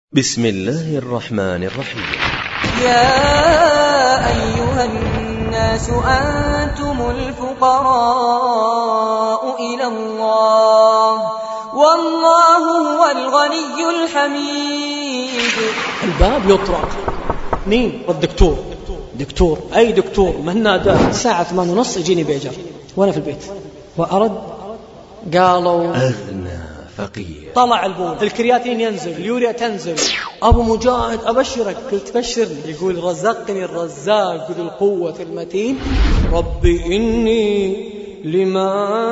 بسم الله الرحمن الرحيم. يا أيها الناس أنتم الفقراء إلى الله والله هو الغني الحميد. الباب يطرق. مين؟ الدكتور. دكتور أي دكتور؟ من ناداه؟ الساعة 8:30 يجيني بيجر وأنا في البيت وأرد قالوا أغنى فقير. طلع البول، الكرياتين ينزل، اليوريا تنزل. أبو مجاهد أبشرك. قلت بشرني. يقول رزقني الرزاق ذو القوة المتين ربي إني لما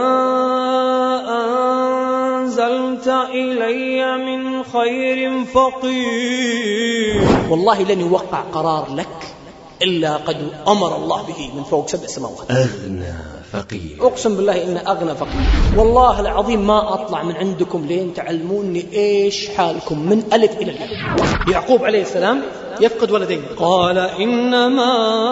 أنزلت إلي من خير فقير. والله لن يوقع قرار لك إلا قد أمر الله به من فوق 7 سماوات. أغنى فقير. أقسم بالله إن أغنى فقير. والله العظيم ما أطلع من عندكم لين تعلموني إيش حالكم من ألف إلى الياء. يعقوب عليه السلام يفقد ولدين، قال إنما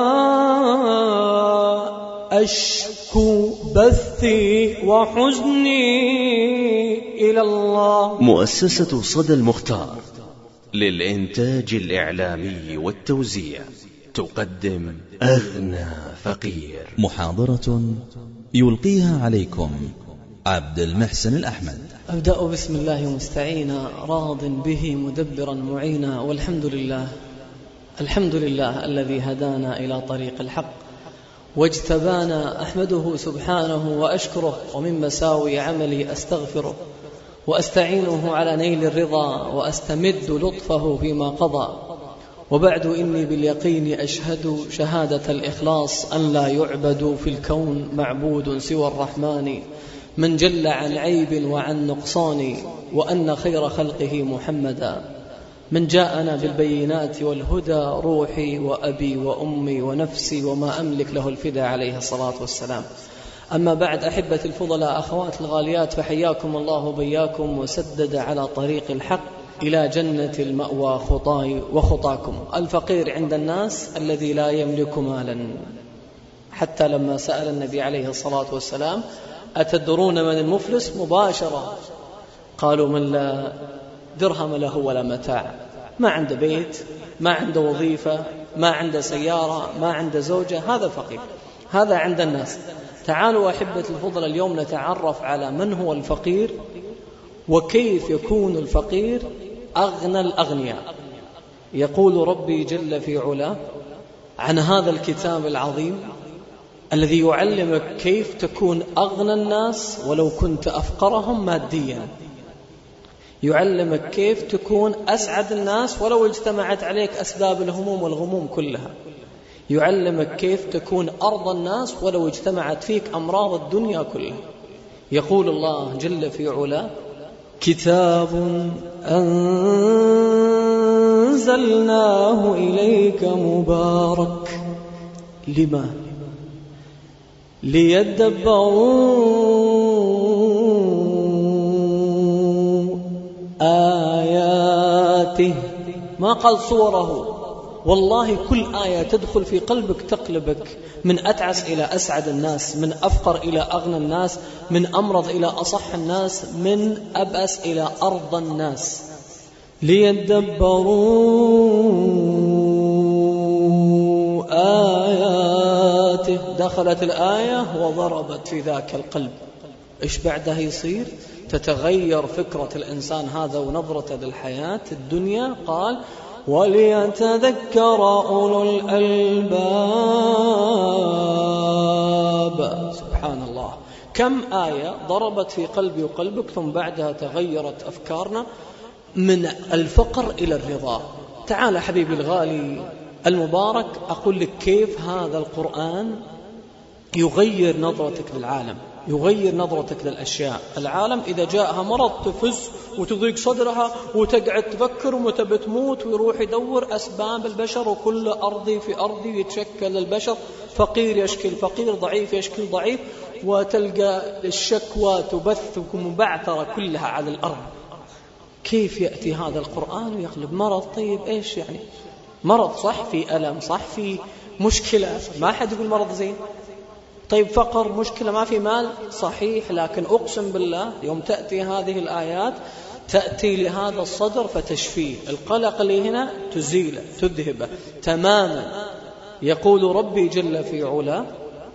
أشكو بثي وحزني إلى الله. مؤسسة صدى المختار للإنتاج الإعلامي والتوزيع تقدم أغنى فقير، محاضرة يلقيها عليكم عبد المحسن الأحمد. أبدأ بسم الله مستعينا راض به مدبرا معينا، والحمد لله الحمد لله الذي هدانا إلى طريق الحق واجتبانا. أحمده سبحانه وأشكره، ومن مساوي عملي أستغفره وأستعينه على نيل الرضا وأستمد لطفه فيما قضى. وبعد إني باليقين أشهد شهادة الإخلاص أن لا يعبد في الكون معبود سوى الرحمن من جل عن عيب وعن نقصان، وأن خير خلقه محمدا من جاءنا بالبينات والهدى روحي وأبي وأمي ونفسي وما أملك له الفدى عليه الصلاة والسلام. أما بعد، أحبة الفضلاء أخوات الغاليات، فحياكم الله بياكم وسدد على طريق الحق إلى جنة المأوى خطاي وخطاكم. الفقير عند الناس الذي لا يملك مالا، حتى لما سأل النبي عليه الصلاة والسلام أتدرون من المفلس؟ مباشرة قالوا من لا درهم له ولا متاع، ما عنده بيت، ما عنده وظيفة، ما عنده سيارة، ما عنده زوجة، هذا فقير. هذا عند الناس. تعالوا أحبة الفضل اليوم نتعرف على من هو الفقير وكيف يكون الفقير أغنى الأغنياء. يقول ربي جل في علا عن هذا الكتاب العظيم الذي يعلمك كيف تكون أغنى الناس ولو كنت أفقرهم ماديا، يعلمك كيف تكون أسعد الناس ولو اجتمعت عليك أسباب الهموم والغموم كلها، يعلمك كيف تكون أرضى الناس ولو اجتمعت فيك أمراض الدنيا كلها. يقول الله جل في علا كتاب أنزلناه إليك مبارك لما ليدبروا آياته. ما قال صوره. والله كل آية تدخل في قلبك تقلبك من أتعس إلى أسعد الناس، من أفقر إلى أغنى الناس، من أمرض إلى أصح الناس، من أبأس إلى أرضى الناس. ليدبروا آياته. دخلت الآية وضربت في ذاك القلب. إيش بعدها يصير؟ تتغير فكرة الإنسان هذا ونظرته للحياة الدنيا. قال وليتذكر أولو الألباب. سبحان الله، كم آية ضربت في قلبي وقلبك ثم بعدها تغيرت أفكارنا من الفقر إلى الرضا. تعال حبيبي الغالي المبارك، أقول لك كيف هذا القرآن يغير نظرتك للعالم، يغير نظرتك للأشياء. العالم إذا جاءها مرض تفز وتضيق صدرها وتقعد تفكر ومتى بتموت، ويروح يدور أسباب البشر، وكل أرضي في أرضي يتشكل البشر، فقير يشكي الفقير، ضعيف يشكي الضعيف، وتلقى الشكوى تبث مبعثرة كلها على الأرض. كيف يأتي هذا القرآن ويقلب مرض؟ طيب إيش يعني مرض؟ صح في ألم، صح في مشكلة، ما حد يقول مرض زين. طيب فقر، مشكلة، ما في مال، صحيح، لكن أقسم بالله يوم تأتي هذه الآيات تأتي لهذا الصدر فتشفيه، القلق اللي هنا تزيله تذهبه تماما. يقول ربي جل في علاه: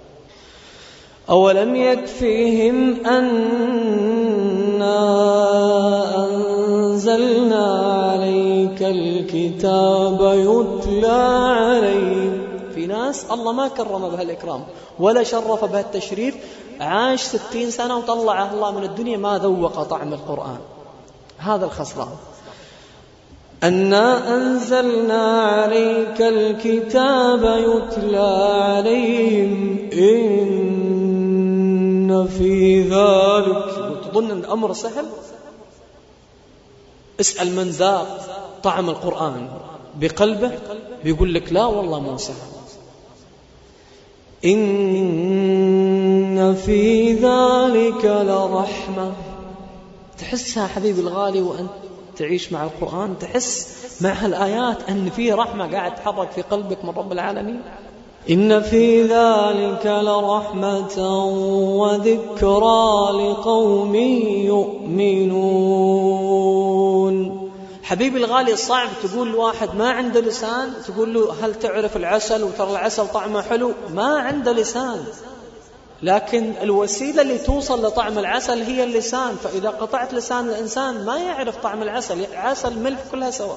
أولم يكفيهم أنا أنزلنا عليك الكتاب يتلى عليهم. في ناس الله ما كرم بها الإكرام ولا شرف بها التشريف، عاش 60 سنة وطلعه الله من الدنيا ما ذوق طعم القرآن. هذا الخسران. أنا أنزلنا عليك الكتاب يتلى عليهم إن في ذلك. تظن أن الأمر سهل؟ اسأل من ذاق طعم القرآن بقلبه بيقول لك لا والله مو سهل. إن في ذلك لرحمة. تحسها حبيبي الغالي وأنت تعيش مع القرآن، تحس مع هالآيات أن في رحمة قاعد تحرك في قلبك من رب العالمين. إن في ذلك لرحمة وذكرى لقوم يؤمنون. حبيبي الغالي صعب تقول لواحد ما عنده لسان تقول له هل تعرف العسل وترى العسل طعمه حلو، ما عنده لسان، لكن الوسيلة اللي توصل لطعم العسل هي اللسان. فإذا قطعت لسان الإنسان ما يعرف طعم العسل، عسل ملح كلها سوا.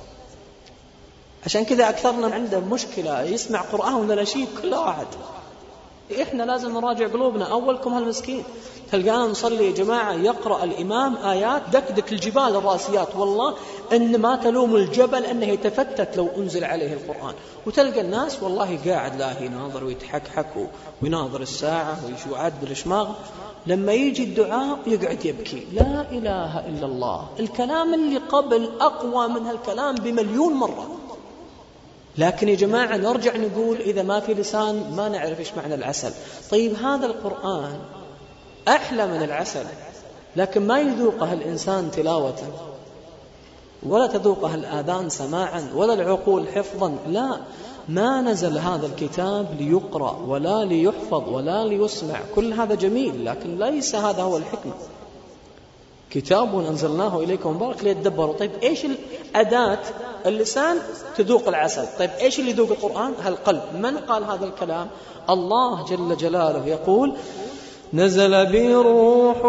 عشان كذا أكثرنا عنده مشكلة يسمع قرآن ولا شيء كل واحد. إحنا لازم نراجع قلوبنا. أولكم هالمسكين تلقانا نصلي يا جماعة يقرأ الإمام آيات دكدك الجبال الراسيات، والله إن ما تلوم الجبل أنه يتفتت لو أنزل عليه القرآن. وتلقى الناس والله قاعد لا يناظر ويتحكحك ويناظر الساعة ويعدل الشماغ، لما يجي الدعاء يقعد يبكي. لا إله إلا الله. الكلام اللي قبل أقوى من هالكلام بمليون مرة. لكن يا جماعة نرجع نقول إذا ما في لسان ما نعرف إيش معنى العسل. طيب هذا القرآن أحلى من العسل، لكن ما يذوقها الإنسان تلاوة، ولا تذوقها الآذان سماعا، ولا العقول حفظا. لا، ما نزل هذا الكتاب ليقرأ ولا ليحفظ ولا ليسمع. كل هذا جميل، لكن ليس هذا هو الحكمة. كتاب أنزلناه إليكم مبارك ليتدبروا. طيب إيش الأداة؟ اللسان تذوق العسل. طيب إيش اللي يذوق القرآن؟ هالقلب. من قال هذا الكلام؟ الله جل جلاله يقول: نزل به الروح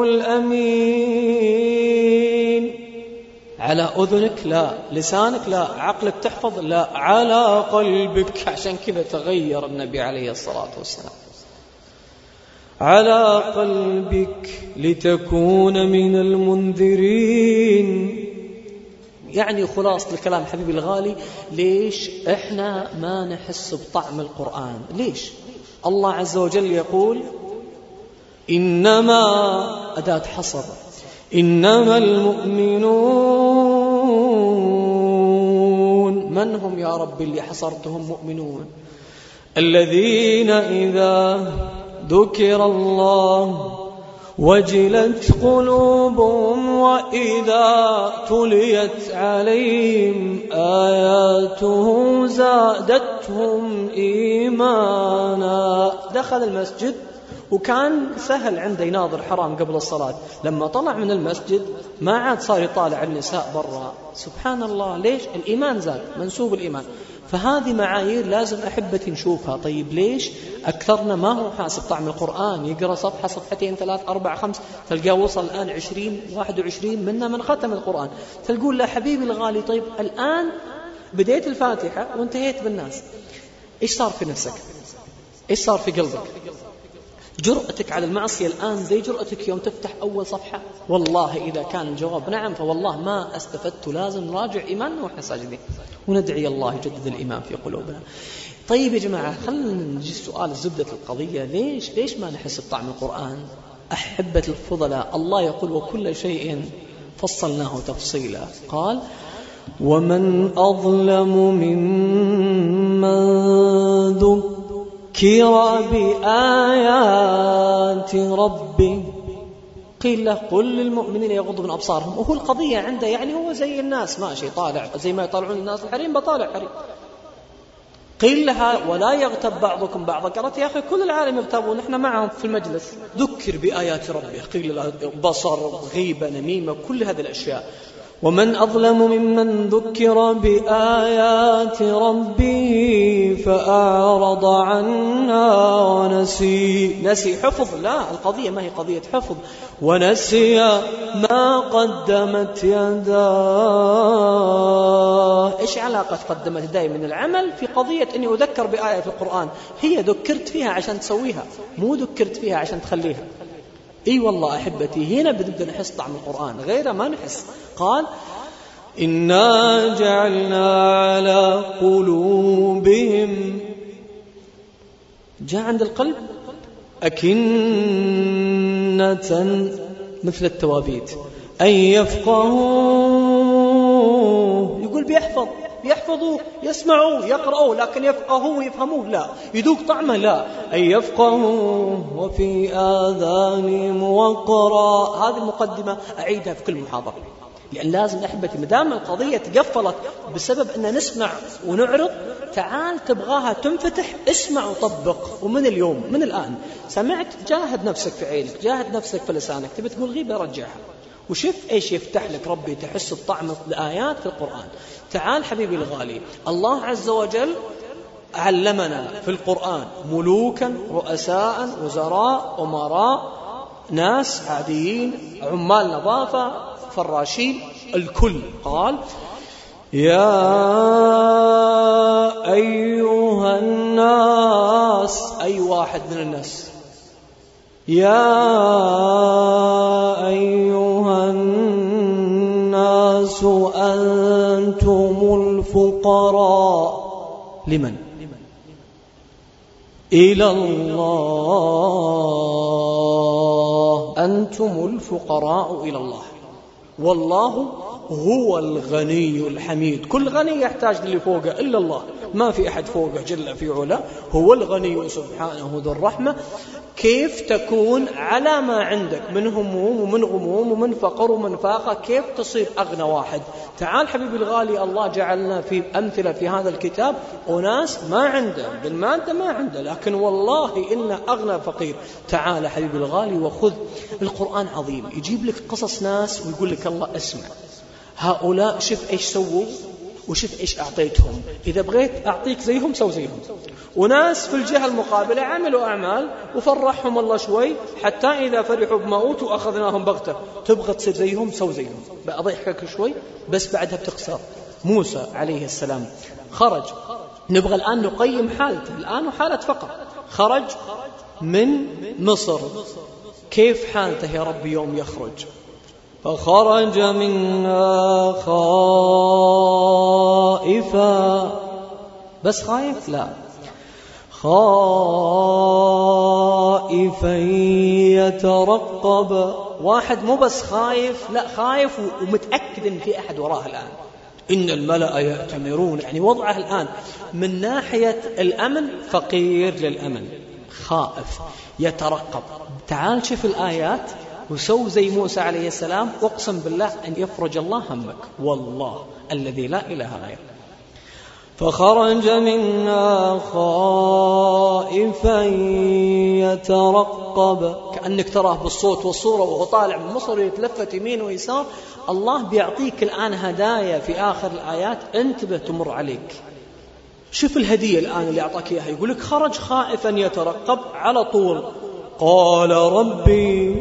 الأمين على أذنك، لا لسانك، لا عقلك تحفظ، لا على قلبك. عشان كذا تغير النبي عليه الصلاة والسلام: على قلبك لتكون من المنذرين. يعني خلاص الكلام حبيبي الغالي، ليش إحنا ما نحس بطعم القرآن؟ ليش؟ الله عز وجل يقول: إنما أداة حصر، إنما المؤمنون. من هم يا رب اللي حصرتهم مؤمنون؟ الذين إذا ذكر الله وجلت قلوبهم وإذا تليت عليهم آياته زادتهم إيمانا. دخل المسجد وكان سهل عنده يناظر حرام قبل الصلاة، لما طلع من المسجد ما عاد صار يطالع النساء برا. سبحان الله، ليش؟ الإيمان زاد، منسوب الإيمان. فهذه معايير لازم أحبتي نشوفها. طيب ليش أكثرنا ما هو حاسب طعم القرآن؟ يقرأ صفحة صفحتين 3 4 5 تلقاه وصل الآن 20 21 منا من ختم القرآن. تقول له حبيبي الغالي طيب الآن بديت الفاتحة وانتهيت بالناس، إيش صار في نفسك؟ إيش صار في قلبك؟ جرأتك على المعصية الآن زي جرأتك يوم تفتح أول صفحة؟ والله إذا كان الجواب نعم فوالله ما استفدت. لازم نراجع إيماننا وإحنا ساجدين وندعي الله يجدد الإيمان في قلوبنا. طيب يا جماعة خلنا نجي سؤال زبدة القضية، ليش ما نحس بطعم القرآن؟ أحبة الفضلاء الله يقول: وكل شيء فصلناه تفصيلا. قال: ومن أظلم ممن ذكر بآيات ربي قيل له قل للمؤمنين يغضوا من أبصارهم. وهو القضية عنده يعني هو زي الناس ماشي طالع زي ما يطالعون الناس الحريم، بطالع حريم. قيل لها ولا يغتب بعضكم بعضا، قالت يا أخي كل العالم يغتابون، نحن معهم في المجلس. ذكر بآيات ربه، قيل له بصر، غيبة، نميمة، كل هذه الأشياء. ومن أظلم ممن ذكر بآيات ربه فأعرض عنها نسي حفظ، لا، القضية ما هي قضية حفظ، ونسي ما قدمت يداه. إيش علاقة قدمت يداي من العمل في قضية أني أذكر بآية في القرآن؟ هي ذكرت فيها عشان تسويها، مو ذكرت فيها عشان تخليها. اي والله احبتي، هنا بدنا نحس طعم القرآن، غيره ما نحس. قال إنا جعلنا على قلوبهم، جاء عند القلب أكنة مثل التوابيت أن يفقهوا. يقول بيحفظوا، يسمعوا، يقرأوا، لكن يفقهوا ويفهموه لا، يذوق طعمه لا. أن يفقهوا وفي آذانهم وقرا. هذه المقدمة أعيدها في كل محاضرة، لأن لازم أحبتي مدام القضية تقفلت بسبب أن نسمع ونعرض، تعال تبغاها تنفتح، اسمع وطبق. ومن اليوم، من الآن سمعت، جاهد نفسك في عينك، جاهد نفسك في لسانك. تبي تقول غيبة رجعها، وشوف إيش يفتح لك ربي تحس بطعم الآيات في القرآن. تعال حبيبي الغالي، الله عز وجل علمنا في القرآن ملوكا، رؤساء، وزراء، أمراء، ناس عاديين، عمال نظافة، فراشين، الكل. قال يا أيها الناس، أي واحد من الناس، يا أيها الناس أنتم الفقراء. لمن؟ إلى الله. أنتم الفقراء إلى الله، والله هو الغني الحميد. كل غني يحتاج للي فوقه إلا الله، ما في أحد فوقه جل في علا، هو الغني سبحانه ذو الرحمة. كيف تكون على ما عندك من هموم ومن غموم ومن فقر ومن فاقة، كيف تصير أغنى واحد؟ تعال حبيبي الغالي، الله جعلنا في أمثلة في هذا الكتاب وناس ما عنده بالمادة، ما عنده، لكن والله إن أغنى فقير. تعال حبيبي الغالي وخذ القرآن عظيم، يجيب لك قصص ناس ويقول لك الله اسمع هؤلاء، شوف إيش سووا وشوف إيش أعطيتهم، إذا بغيت أعطيك زيهم سو زيهم. وناس في الجهة المقابلة عملوا أعمال وفرحهم الله شوي، حتى إذا فرحوا بما أوتوا أخذناهم بغتة. تبغى تصير زيهم سو زيهم. بأضحكك شوي بس بعدها بتخسر. موسى عليه السلام خرج، نبغى الآن نقيم حالته الآن وحالة فقر. خرج من مصر، كيف حالته يا رب يوم يخرج؟ فخرج منها خائفا. بس خايف؟ لا، خائفا يترقب. واحد مو بس خايف، لا، خايف ومتأكد إن في أحد وراه الآن. إن الملأ يأتمرون، يعني وضعه الآن من ناحية الأمن فقير للأمن، خائف يترقب. تعال شوف الآيات وسو زي موسى عليه السلام، واقسم بالله أن يفرج الله همك، والله الذي لا إله غيره. فخرج منها خائفا يترقب، كأنك تراه بالصوت والصورة وهو طالع من مصر يتلفت يمين ويسار. الله بيعطيك الآن هدايا في آخر الآيات، انتبه تمر عليك. شوف الهدية الآن اللي أعطاك إياها، يقولك خرج خائفا يترقب، على طول قال ربي،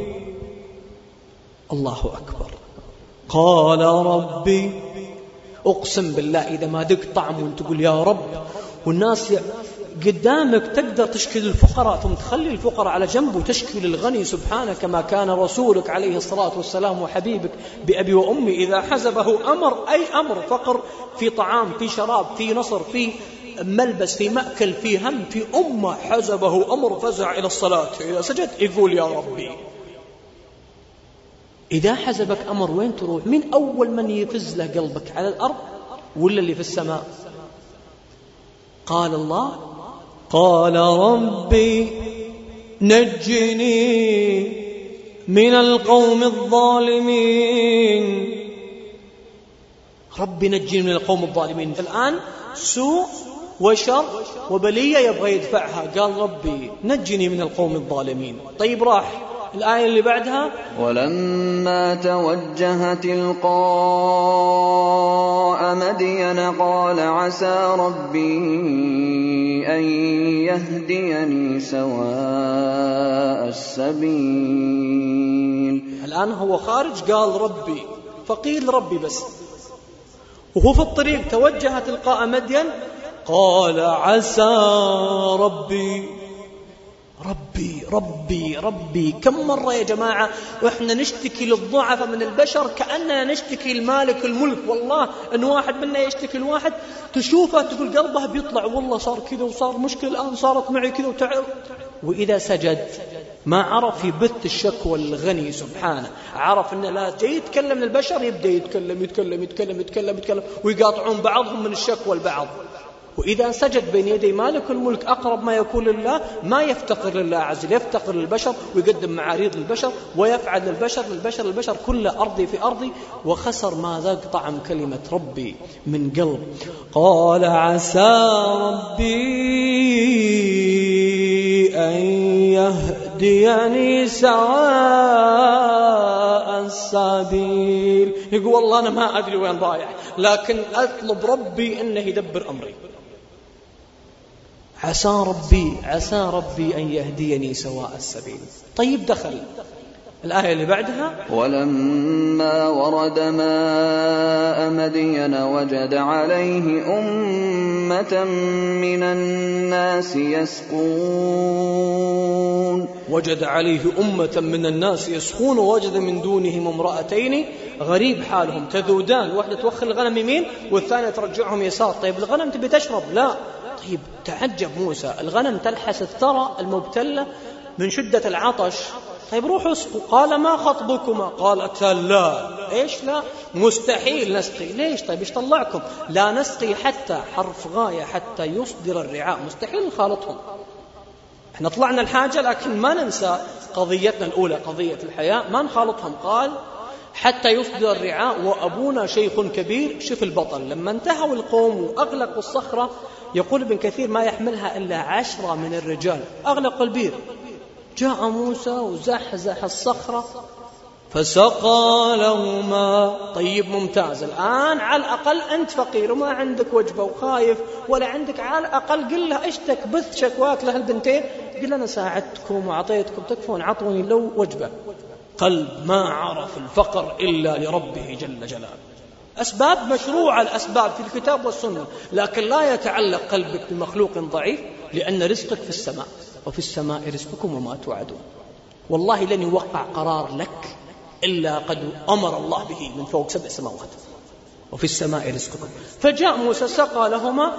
الله أكبر، قال ربي. أقسم بالله إذا ما دقت طعم وانت تقول يا رب، والناس قدامك تقدر تشكي للفقراء ثم تخلي الفقراء على جنب وتشكي للغني سبحانه، كما كان رسولك عليه الصلاة والسلام وحبيبك بأبي وأمي إذا حزبه أمر، أي أمر، فقر في طعام، في شراب، في نصر، في ملبس، في مأكل، في هم، في أمة حزبه أمر فزع إلى الصلاة، إذا سجد يقول يا ربي. إذا حزبك أمر وين تروح؟ من أول من يفز له قلبك، على الأرض ولا اللي في السماء؟ قال الله قال ربي نجني من القوم الظالمين. ربي نجني من القوم الظالمين. الآن سوء وشر وبلية يبغى يدفعها. قال ربي نجني من القوم الظالمين. طيب راح الآية اللي بعدها: ولما توجه تلقاء مدين قال عسى ربي أن يهديني سواء السبيل. الآن هو خارج قال ربي، فقيل ربي بس، وهو في الطريق توجه تلقاء مدين قال عسى ربي ربي ربي ربي. كم مرة يا جماعة وإحنا نشتكي للضعف من البشر كأننا نشتكي المالك الملك. والله أن واحد منا يشتكي الواحد تشوفه تقول قلبه بيطلع، والله صار كذا وصار مشكلة الآن صارت معي كذا وتعب. وإذا سجد ما عرف يبث الشكوى الغني سبحانه، عرف أنه لا جاي يتكلم البشر يبدأ يتكلم يتكلم يتكلم يتكلم يتكلم ويقاطعون بعضهم من الشكوى البعض. وإذا سجد بين يدي مالك الملك أقرب ما يكون لله، ما يفتقر لله عز وجل، يفتقر للبشر ويقدم معاريض للبشر ويفعل للبشر كل أرضي في أرضي. وخسر ما ذاق طعم كلمة ربي من قلب. قال عسى ربي أن يهديني سواء السبيل. يقول والله أنا ما أدري وين ضايع، لكن أطلب ربي أنه يدبر أمري. عسى ربي أن يهديني سواء السبيل. طيب دخل الآية اللي بعدها: ولما ورد ماء مدين وجد عليه أمة من الناس يسقون. وجد عليه أمة من الناس يسقون ووجد من دونهم امرأتين غريب حالهم تذودان، واحدة توخر الغنم يمين والثانية ترجعهم يسار. طيب الغنم تبي تشرب؟ لا. طيب تعجب موسى، الغنم تلحس الثرى المبتلة من شدة العطش. طيب روحوا اسقوا. قال ما خطبكما؟ قالت لا. ايش لا؟ مستحيل نسقي. ليش؟ طيب ايش طلعكم؟ لا نسقي حتى حرف غاية حتى يصدر الرعاء. مستحيل نخالطهم. احنا طلعنا الحاجة لكن ما ننسى قضيتنا الأولى قضية الحياة، ما نخالطهم. قال حتى يصدر الرعاء وأبونا شيخ كبير. شوف البطل لما انتهوا القوم وأغلقوا الصخرة، يقول ابن كثير ما يحملها إلا 10 من الرجال، أغلق البير. جاء موسى وزحزح الصخرة فسقى لهما. طيب ممتاز. الآن على الأقل أنت فقير وما عندك وجبة وخايف ولا عندك، على الأقل قل له اشتك بث شكواك لهالبنتين، قل أنا ساعدتكم وعطيتكم تكفون، عطوني لو وجبة. قلب ما عرف الفقر إلا لربه جل جلاله. أسباب مشروعة، الأسباب في الكتاب والسنة، لكن لا يتعلق قلبك بمخلوق ضعيف، لأن رزقك في السماء، وفي السماء رزقكم وما توعدون. والله لن يوقع قرار لك إلا قد أمر الله به من فوق 7 سماوات، وفي السماء رزقكم. فجاء موسى سقى لهما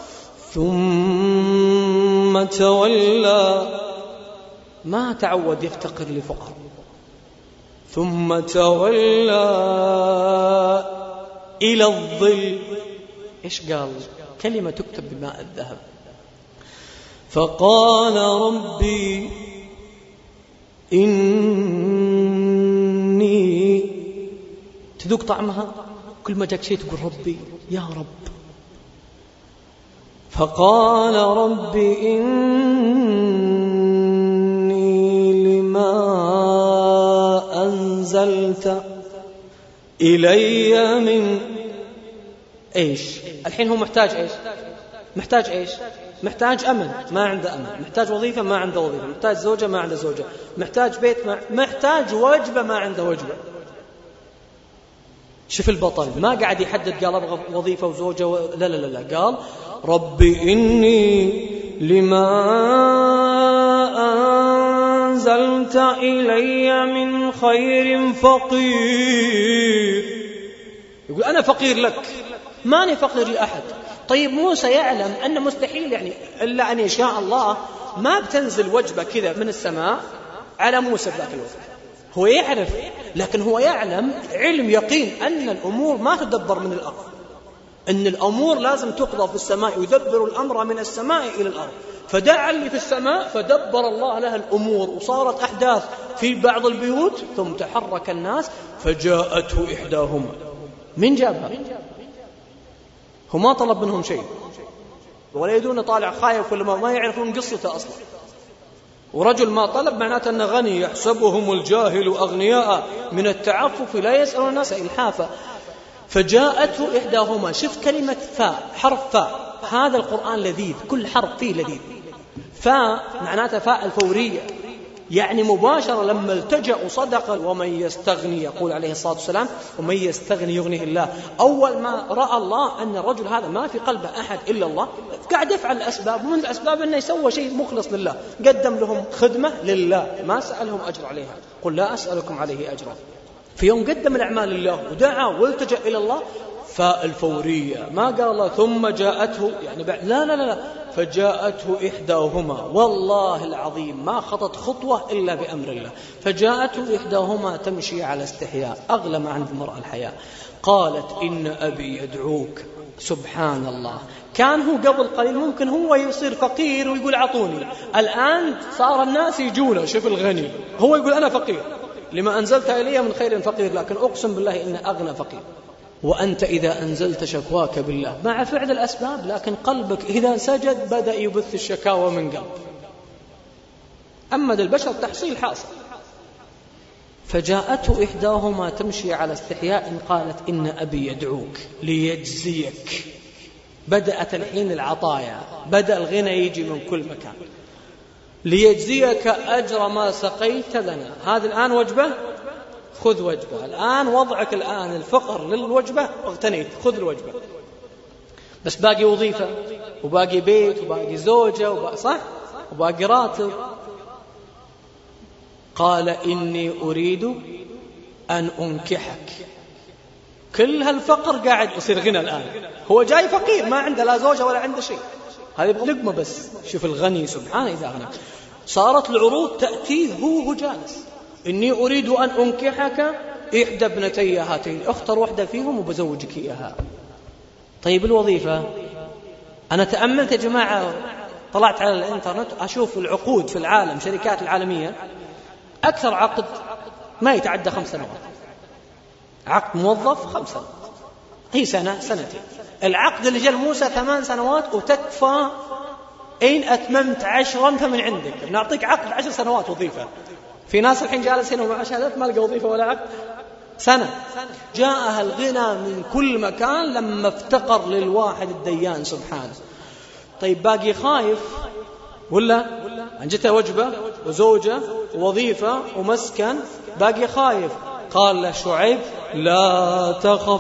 ثم تولى. ما تعود يفتقر لفقر. ثم تولى إلى الظل. إيش قال؟ كلمة تكتب بماء الذهب. فقال ربي إني، تذوق طعمها كل ما جاك شيء تقول ربي يا رب. فقال ربي إني لما أنزلت إلي من إيش. الحين هو محتاج إيش؟ محتاج إيش؟ محتاج أمن، ما عنده أمن. محتاج وظيفة، ما عنده وظيفة. محتاج زوجة، ما عنده زوجة. محتاج بيت، محتاج وجبة، ما عنده وجبة. شوف البطل ما قاعد يحدد قال أبغى وظيفة وزوجة لا لا لا، قال ربي إني لما أنزلت إلي من خير فقير. يقول أنا فقير لك، ماني فقير لأحد. طيب موسى يعلم أن مستحيل يعني إلا أن يشاء الله ما بتنزل وجبة كذا من السماء على موسى في ذاك الوقت. هو يعرف، لكن هو يعلم علم يقين أن الأمور ما تدبر من الأرض، أن الأمور لازم تقضى في السماء، يدبر الأمر من السماء إلى الأرض. فدعا اللي في السماء فدبر الله لها الأمور، وصارت أحداث في بعض البيوت. ثم تحرك الناس فجاءته إحداهما. من جابها؟ هو ما طلب منهم شيء، ولا يدون طالع خايف ولا ما يعرفون قصته أصلا. ورجل ما طلب معناته أنه غني، يحسبهم الجاهل أغنياء من التعفف لا يسأل الناس إلحافا. فجاءته إحداهما، شوف كلمة فاء، حرف فاء، هذا القرآن لذيذ، كل حرف فيه لذيذ. فاء معناته فاء الفورية، يعني مباشرة لما التجأ وصدق. ومن يستغني، يقول عليه الصلاة والسلام ومن يستغني يغنيه الله. أول ما رأى الله أن الرجل هذا ما في قلبه أحد إلا الله، قاعد يفعل الأسباب، ومن الأسباب أنه يسوى شيء مخلص لله، قدم لهم خدمة لله ما سألهم أجر عليها، قل لا أسألكم عليه أجرا. في يوم قدم الأعمال لله ودعا والتجأ إلى الله، فالفورية ما قال الله ثم جاءته يعني بعد، لا لا لا، فجاءته إحداهما، والله العظيم ما خطت خطوة إلا بأمر الله. فجاءته إحداهما تمشي على استحياء، أغلى ما عند المرأة الحياء، قالت إن أبي يدعوك. سبحان الله، كان هو قبل قليل ممكن هو يصير فقير ويقول عطوني، الآن صار الناس يجونه، شوف الغني هو يقول أنا فقير، لما أنزلت إلي من خير فقير، لكن أقسم بالله إن أغنى فقير. وأنت إذا أنزلت شكواك بالله مع فعل الأسباب، لكن قلبك إذا سجد بدأ يبث الشكاوى من قلب. أما البشر تحصيل حاصل. فجاءته إحداهما تمشي على استحياء قالت إن أبي يدعوك ليجزيك. بدأت الحين العطايا، بدأ الغنى يجي من كل مكان. ليجزيك أجر ما سقيت لنا. هذا الآن وجبة، خذ وجبة. الآن وضعك الآن الفقر للوجبة، اغتنيت، خذ الوجبة. بس باقي وظيفة وباقي بيت وباقي زوجة صح، وباقي راتب. قال إني أريد أن أنكحك. كل هالفقر قاعد يصير غنى الآن، هو جاي فقير ما عنده لا زوجة ولا عنده شيء، هذا يبغى لقمة بس. شوف الغني سبحانه إذا غنى. صارت العروض تأتيه هو جالس، إني أريد أن أنكحك إحدى ابنتي هاتين، اختر واحدة فيهم وبزوجك إياها. طيب الوظيفة، أنا تأملت يا جماعة، طلعت على الإنترنت أشوف العقود في العالم، شركات العالمية أكثر عقد ما يتعدى 5 سنوات، عقد موظف 5 سنوات، هي سنة سنتين. العقد اللي جاء موسى 8 سنوات وتكفى إن أتممت 10 فمن عندك، نعطيك عقد 10 سنوات وظيفة. في ناس الحين جالسين ومع شهادات ما لقى وظيفة ولا عقد سنة. جاءها الغنى من كل مكان لما افتقر للواحد الديان سبحانه. طيب باقي خايف ولا جته وجبة وزوجة ووظيفة ومسكن، باقي خايف. قال له شعيب لا تخف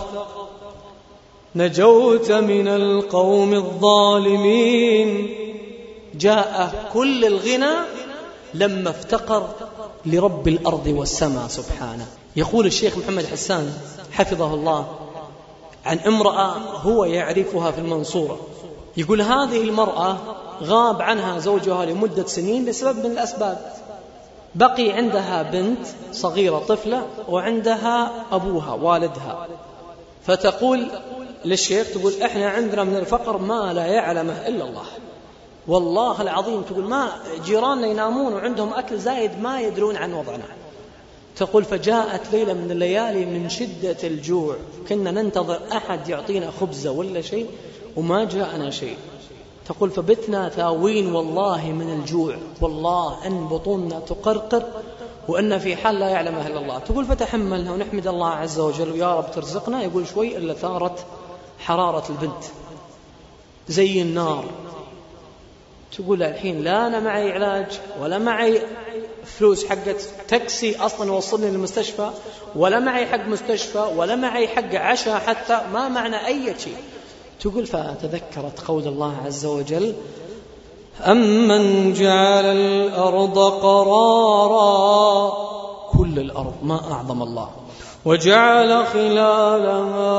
نجوت من القوم الظالمين. جاء كل الغنى لما افتقر لرب الأرض والسماء سبحانه. يقول الشيخ محمد حسان حفظه الله عن امرأة هو يعرفها في المنصورة، يقول هذه المرأة غاب عنها زوجها لمدة سنين لسبب من الأسباب، بقي عندها بنت صغيرة طفلة وعندها أبوها والدها. فتقول للشيخ، تقول إحنا عندنا من الفقر ما لا يعلمه إلا الله، والله العظيم. تقول ما جيراننا ينامون وعندهم أكل زايد ما يدرون عن وضعنا. تقول فجاءت ليلة من الليالي من شدة الجوع كنا ننتظر أحد يعطينا خبزة ولا شيء وما جاءنا شيء. تقول فبتنا ثاوين والله من الجوع، والله أن بطوننا تقرقر وأن في حال لا يعلمها إلا الله. تقول فتحملنا ونحمد الله عز وجل يا رب ترزقنا. يقول شوي إلا ثارت حرارة البنت زي النار. تقول الحين لا أنا معي علاج ولا معي فلوس حقت تاكسي أصلا يوصلني للمستشفى، ولا معي حق مستشفى، ولا معي حق عشاء، حتى ما معنا أي شيء. تقول فتذكرت قول الله عز وجل أمن جعل الأرض قرارا، كل الأرض ما أعظم الله، وجعل خلالها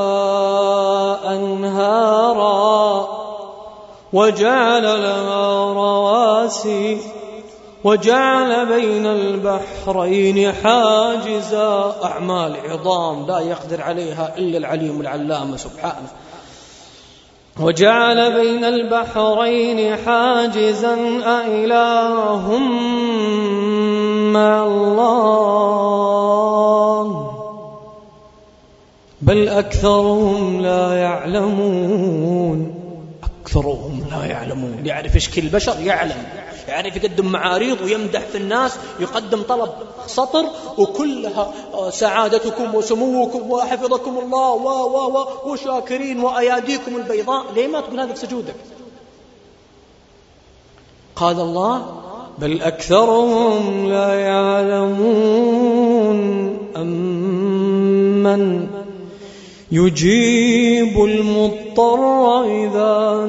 أنهارا وجعل لها رواسي وجعل بين البحرين حاجزا. أعمال عظام لا يقدر عليها إلا العليم العلام سبحانه. وجعل بين البحرين حاجزا أإله مع الله بل أكثرهم لا يعلمون. أكثرهم لا يعلمون. يعرف إشكال البشر، يعرف يقدم معاريض ويمدح في الناس، يقدم طلب سطر وكلها سعادتكم وسموكم وحفظكم الله وشاكرين وأياديكم البيضاء. ليه ما تقول هذا في سجودك؟ قال الله بل أكثرهم لا يعلمون أمن يجيب المضطر إذا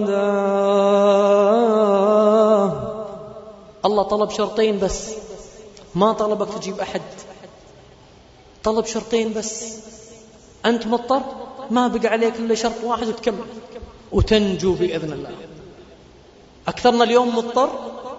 دعاه. الله طلب شرطين بس، ما طلبك تجيب أحد، طلب شرطين بس. أنت مضطر، ما بقى عليك إلا شرط واحد وتكمل وتنجو بإذن الله. أكثرنا اليوم مضطر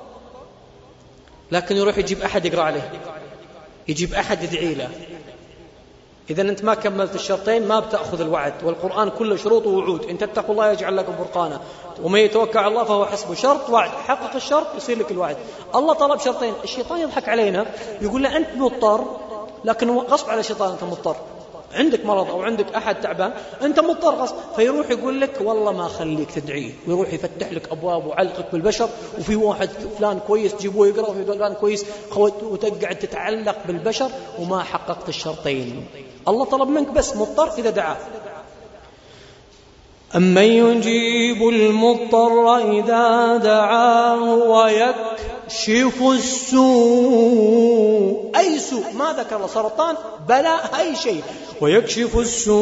لكن يروح يجيب أحد يقرأ عليه، يجيب أحد يدعي له. إذا أنت ما كملت الشرطين ما بتأخذ الوعد، والقرآن كله شروط ووعود. إن تتقوا الله يجعل لكم فرقانا ومن يتوكل على الله فهو حسبه. شرط وعد، حقق الشرط يصير لك الوعد. الله طلب شرطين. الشيطان يضحك علينا يقول له أنت مضطر، لكن غصب على الشيطان أنت مضطر، عندك مرض أو عندك أحد تعبان أنت مضطر غصب، فيروح يقول لك والله ما خليك تدعيه، ويروح يفتح لك أبواب وعلقك بالبشر. وفي واحد فلان كويس تجيبوه يقرأ، وفي فلان كويس وتقعد تتعلق بالبشر وما حققت الشرطين. الله طلب منك بس مضطر إذا دعاه. أمن يجيب المضطر إذا دعاه ويكشف السوء. أي سوء ما ذكر سرطان بلاء أي شيء. ويكشف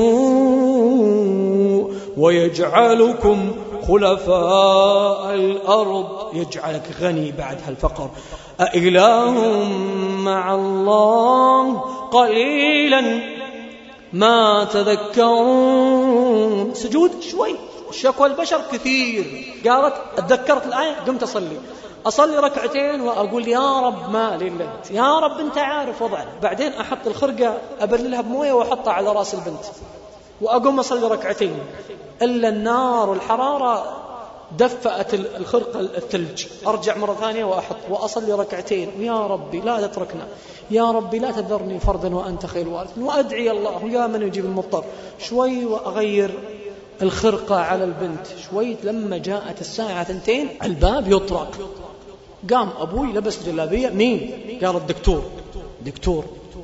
السوء ويجعلكم خلفاء الأرض، يجعلك غني بعد هالفقر. أإله مع الله قليلا ما تذكرون. سجود شوي، شكوى البشر كثير. قالت اتذكرت الآية قمت أصلي ركعتين وأقول يا رب ما لي إلا أنت، يا رب أنت عارف وضعنا. بعدين أحط الخرقة أبللها بموية وأحطها على رأس البنت وأقوم أصلي ركعتين، إلا النار والحرارة دفأت الخرقة الثلج. أرجع مرة ثانية وأحط وأصلي ركعتين، ويا ربي لا تتركنا، يا ربي لا تذرني فردا وأنت خير الوارث. وأدعي الله يا من يجيب المضطر. شوي وأغير الخرقة على البنت شوي. لما جاءت الساعة 2 الباب يطرق. قام أبوي لبس جلابية. مين؟ قال دكتور.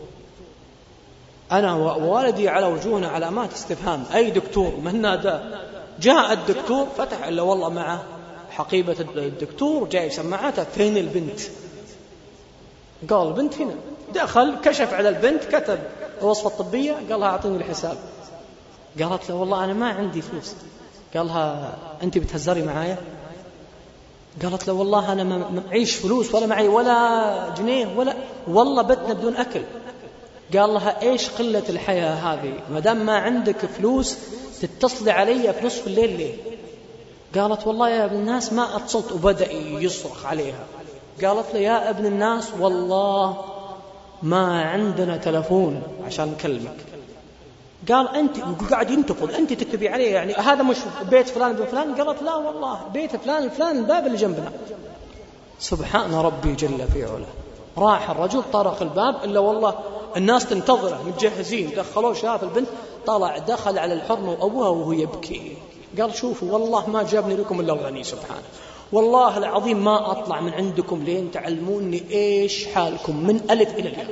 أنا ووالدي على وجوهنا علامات استفهام. أي دكتور؟ من نادى؟ جاء الدكتور فتح إلا والله معه حقيبة الدكتور جاي سماعاته. فين البنت؟ قال البنت هنا. دخل كشف على البنت، كتب الوصفة الطبية، قالها أعطيني الحساب. قالت له والله أنا ما عندي فلوس. قالها أنت بتهزري معايا؟ قالت له والله أنا ما معيش فلوس ولا معي ولا جنيه ولا والله بتنا بدون أكل. قال لها إيش قلة الحياة هذه؟ ما دام ما عندك فلوس تتصلي علي في نصف الليل ليه؟ قالت والله يا ابن الناس ما اتصلت. وبدأ يصرخ عليها. قالت له يا ابن الناس والله ما عندنا تلفون عشان نكلمك. قال أنت قاعد ينتفض، أنت تكتبي عليه يعني هذا مش بيت فلان بن فلان؟ قالت لا والله بيت فلان الفلان الباب اللي جنبنا. سبحان ربي جل في علاه. راح الرجل طرق الباب إلا والله الناس تنتظره متجهزين. دخلوه شاف البنت طلع دخل على الحرمة وأبوها وهو يبكي. قال شوفوا والله ما جابني لكم إلا الغني سبحانه، والله العظيم ما أطلع من عندكم لين تعلموني إيش حالكم من ألف إلى الياء.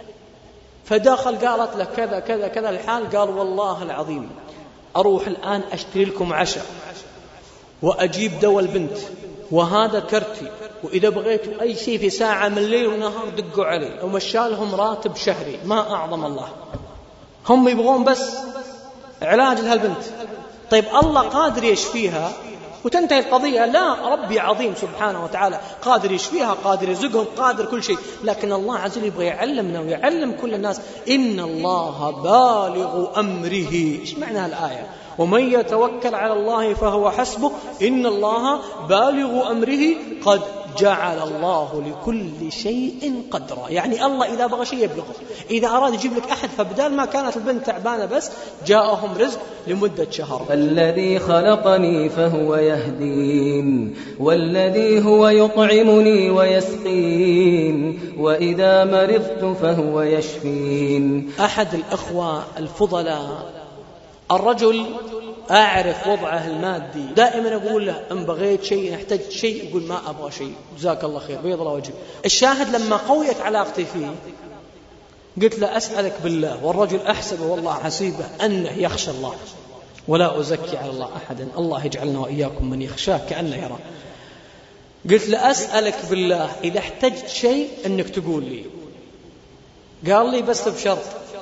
فدخل قالت له كذا كذا كذا الحال. قال والله العظيم أروح الآن أشتري لكم عشاء وأجيب دواء البنت وهذا كرتي، وإذا بغيتوا أي شيء في ساعة من الليل ونهار دقوا علي. ومشالهم راتب شهري. ما أعظم الله. هم يبغون بس علاج لهالبنت. طيب الله قادر يشفيها وتنتهي القضية. لا، ربي عظيم سبحانه وتعالى قادر يشفيها، قادر يرزقهم، قادر كل شيء. لكن الله عز وجل يبغى يعلمنا ويعلم كل الناس إن الله بالغ أمره. إيش معنى الآية؟ ومن يتوكل على الله فهو حسبه إن الله بالغ أمره قد جعل الله لكل شيء قدرا. يعني الله إذا بغى شيء يبلغه. إذا أراد يجيب لك أحد فبدال ما كانت البنت تعبانة بس جاءهم رزق لمدة شهر. الذي خلقني فهو يهدين والذي هو يطعمني ويسقين وإذا مرضت فهو يشفين. أحد الأخوة الفضلاء الرجل أعرف وضعه المادي، دائما أقول له إن بغيت شيء احتجت شيء يقول ما أبغى شيء، جزاك الله خير، بيض الله وجهك. الشاهد لما قويت علاقتي فيه قلت له أسألك بالله، والرجل أحسبه والله حسيبه أنه يخشى الله، ولا أزكي على الله أحدا، الله يجعلنا وإياكم من يخشاه كأنه يرى. قلت له أسألك بالله إذا احتجت شيء أنك تقول لي. قال لي بس بشرط.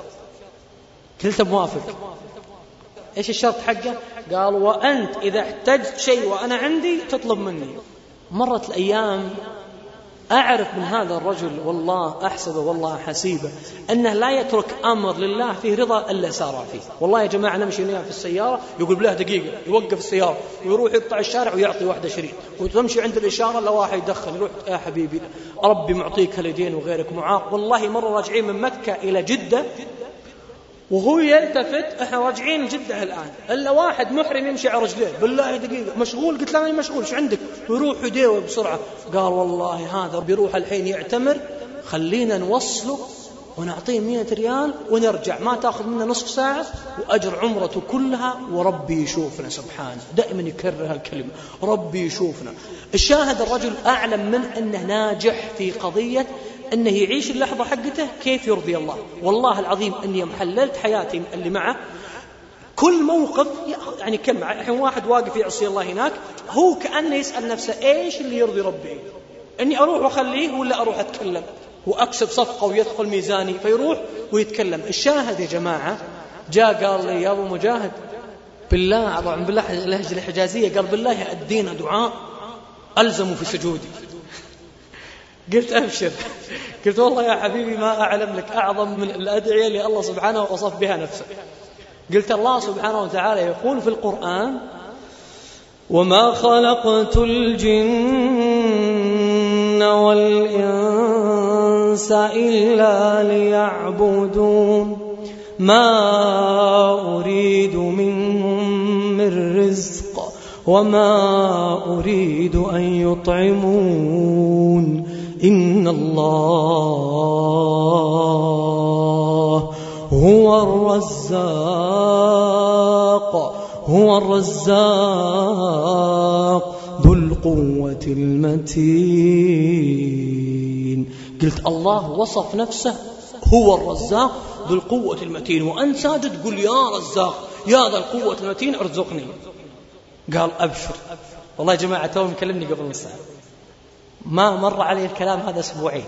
قلت موافق. إيش الشرط حقه؟ قال وأنت إذا احتجت شيء وأنا عندي تطلب مني. مرت الأيام أعرف من هذا الرجل والله أحسبه والله حسيبه أنه لا يترك أمر لله فيه رضا إلا سارع فيه. والله يا جماعة نمشي في السيارة يقول بله دقيقة، يوقف السيارة ويروح يقطع الشارع ويعطي واحدة شريط، وتمشي عند الإشارة لا واحد يدخل يروح يا حبيبي ربي معطيك هاليدين وغيرك معاق. والله مرة راجعين من مكة إلى جدة وهو يلتفت احنا راجعين جدة الآن إلا واحد محرم يمشي على رجليه، بالله دقيقة مشغول. قلت له أنا مشغول، شو عندك؟ يروح يديوه بسرعة. قال والله هذا بيروح الحين يعتمر، خلينا نوصله ونعطيه 100 ريال ونرجع، ما تأخذ منا نصف ساعة وأجر عمرته كلها وربي يشوفنا. سبحانه دائما يكرر هالكلمة، ربي يشوفنا. الشاهد الرجل أعلم من أنه ناجح في قضية أنه يعيش اللحظة حقته كيف يرضي الله. والله العظيم أني محللت حياتي اللي معه كل موقف يعني كم الحين واحد واقف يعصي الله هناك هو كأنه يسأل نفسه إيش اللي يرضي ربي، أني أروح وأخليه ولا أروح أتكلم وأكسب صفقة ويدخل ميزاني، فيروح ويتكلم. الشاهد يا جماعة جاء قال لي يا أبو مجاهد بالله طبعا بالله اللهجة الحجازية، قال بالله أدينا دعاء ألزموا في سجودي. قلت أبشر. قلت والله يا حبيبي ما أعلم لك أعظم من الأدعية اللي الله سبحانه وصف بها نفسه. قلت الله سبحانه وتعالى يقول في القرآن وما خلقت الجن والإنس إلا ليعبدون ما أريد منهم من رزق وما أريد أن يطعمون إن الله هو الرزاق ذو القوة المتين. قلت الله وصف نفسه هو الرزاق ذو القوة المتين، وأنت ساجد قل يا رزاق يا ذا القوة المتين ارزقني. قال أبشر. والله يا جماعة تو مكلمني قبل نص ساعة، ما مر عليه الكلام هذا أسبوعين.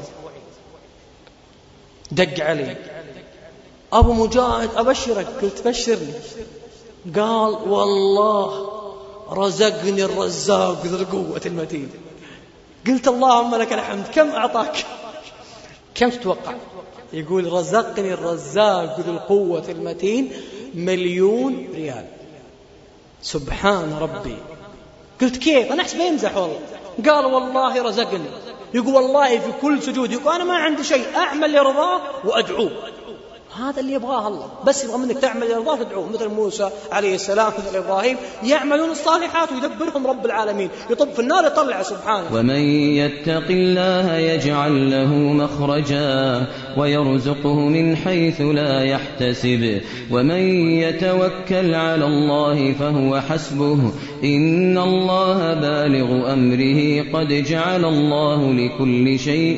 دق علي أبو مجاهد أبشرك. قلت بشرني. قال والله رزقني الرزاق ذو القوة المتين. قلت اللهم لك الحمد. كم أعطاك؟ كم تتوقع؟ يقول رزقني الرزاق ذو القوة المتين 1,000,000 ريال. سبحان ربي. قلت كيف؟ أنا أحسب يمزح والله. قال والله رزقني. يقول والله في كل سجود يقول أنا ما عندي شيء أعمل لرضاه وأدعوه. هذا اللي يبغاه الله، بس يبغى منك تعمل لرضاه تدعوه، مثل موسى عليه السلام مثل إبراهيم يعملون الصالحات ويدبرهم رب العالمين، يطب في النار يطلع سبحانه. ومن يتق الله يجعل له مخرجا ويرزقه من حيث لا يحتسب ومن يتوكل على الله فهو حسبه إن الله بالغ أمره قد جعل الله لكل شيء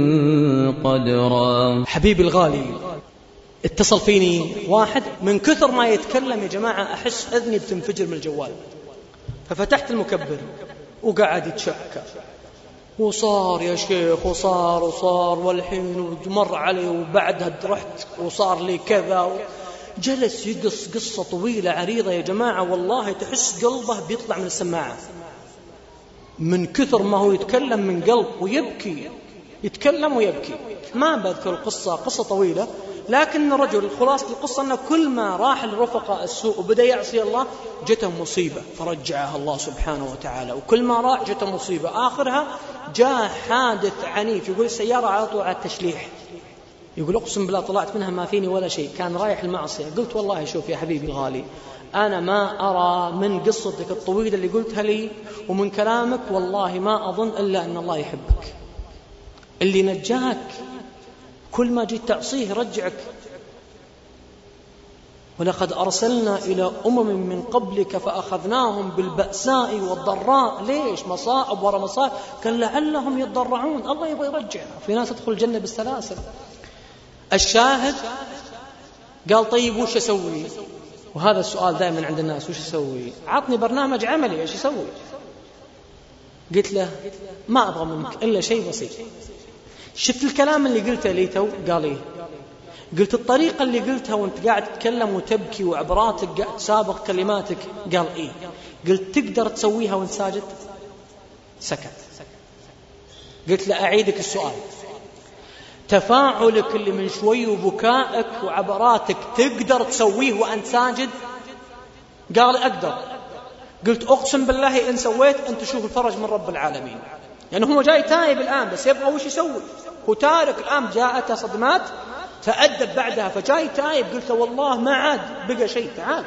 قدرا. حبيبي الغالي اتصل فيني واحد من كثر ما يتكلم يا جماعة أحس أذني بتنفجر من الجوال، ففتحت المكبر وقعد يتشكى وصار يا شيخ وصار والحين ومر علي وبعدها رحت وصار لي كذا. جلس يقص قصة طويلة عريضة يا جماعة، والله تحس قلبه بيطلع من السماعة من كثر ما هو يتكلم من قلب ويبكي، يتكلم ويبكي. ما بذكر القصة، قصة طويلة، لكن الرجل خلاصة القصة أنه كل ما راح لرفقاء السوء وبدأ يعصي الله جته مصيبة فرجعها الله سبحانه وتعالى، وكل ما راح جته مصيبة آخرها جاء حادث عنيف. يقول السيارة على طول على التشليح، يقول أقسم بالله طلعت منها ما فيني ولا شيء، كان رايح المعصية. قلت والله شوف يا حبيبي الغالي أنا ما أرى من قصتك الطويلة اللي قلتها لي ومن كلامك والله ما أظن إلا أن الله يحبك. اللي نجاك كل ما جيت تعصيه رجعك. ولقد أرسلنا إلى أمم من قبلك فأخذناهم بالبأساء والضراء. ليش؟ مصائب وراء مصائب، كان لعلهم يتضرعون. الله يبغى يرجع. في ناس تدخل الجنة بالسلاسل. الشاهد قال طيب وش أسوي؟ وهذا السؤال دائما عند الناس، وش أسوي؟ عطني برنامج عملي، ايش أسوي؟ قلت له ما أبغى منك إلا شيء بسيط. شفت الكلام اللي قلته لي تو؟ قال إيه؟ قلت الطريقة اللي قلتها وانت قاعد تتكلم وتبكي وعبراتك قاعد تسابق كلماتك. قال إيه؟ قلت تقدر تسويها وانت ساجد؟ سكت. قلت له أعيدك السؤال، تفاعلك اللي من شوي وبكائك وعبراتك تقدر تسويه وانت ساجد؟ قال أقدر. قلت أقسم بالله إن سويت أن تشوف الفرج من رب العالمين. يعني هو جاي تائب الآن بس يبغى وش يسوي؟ هو تارك الآن، جاءته صدمات تأدب بعدها فجاي تائب. قلت والله ما عاد بقى شيء، تعال.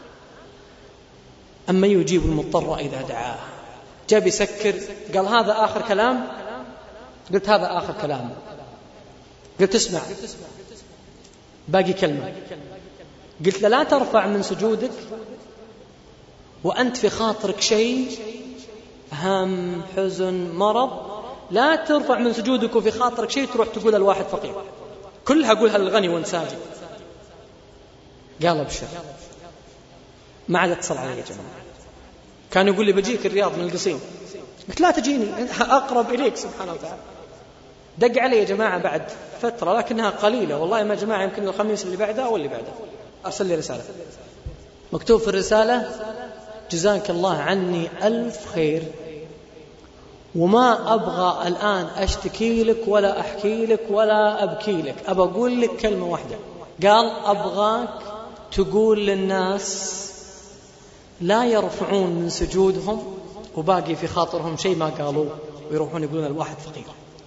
أما يجيب المضطر إذا دعاه. جاب يسكر، قال هذا آخر كلام؟ قلت هذا آخر كلام. قلت اسمع باقي كلمة. قلت لا ترفع من سجودك وأنت في خاطرك شيء، هم، حزن، مرض، لا ترفع من سجودك وفي خاطرك شيء تروح تقول الواحد فقير. كلها قولها للغني وانت ساجد. قال ابشر. ما عاد اتصل علي يا جماعة. كان يقول لي بجيك الرياض من القصيم. قلت لا تجيني، أقرب إليك سبحانه وتعالى. دق علي يا جماعة بعد فترة لكنها قليلة والله ما جماعة، يمكن الخميس اللي بعده أو اللي بعده، أرسل لي رسالة مكتوب في الرسالة جزاك الله عني ألف خير، وما أبغى الآن أشتكي لك ولا أحكي لك ولا أبكي لك، أبغى أقول لك كلمة واحدة. قال أبغاك تقول للناس لا يرفعون من سجودهم وباقي في خاطرهم شيء ما قالوا ويروحون يقولون الواحد فقير.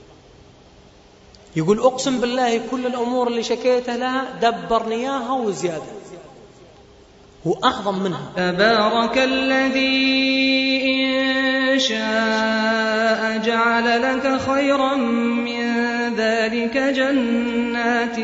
يقول أقسم بالله كل الأمور اللي شكيتها لها دبرني إياها وزيادة وأعظم منها. تبارك الذي إن شاء جعل لك خيرا من ذلك جنات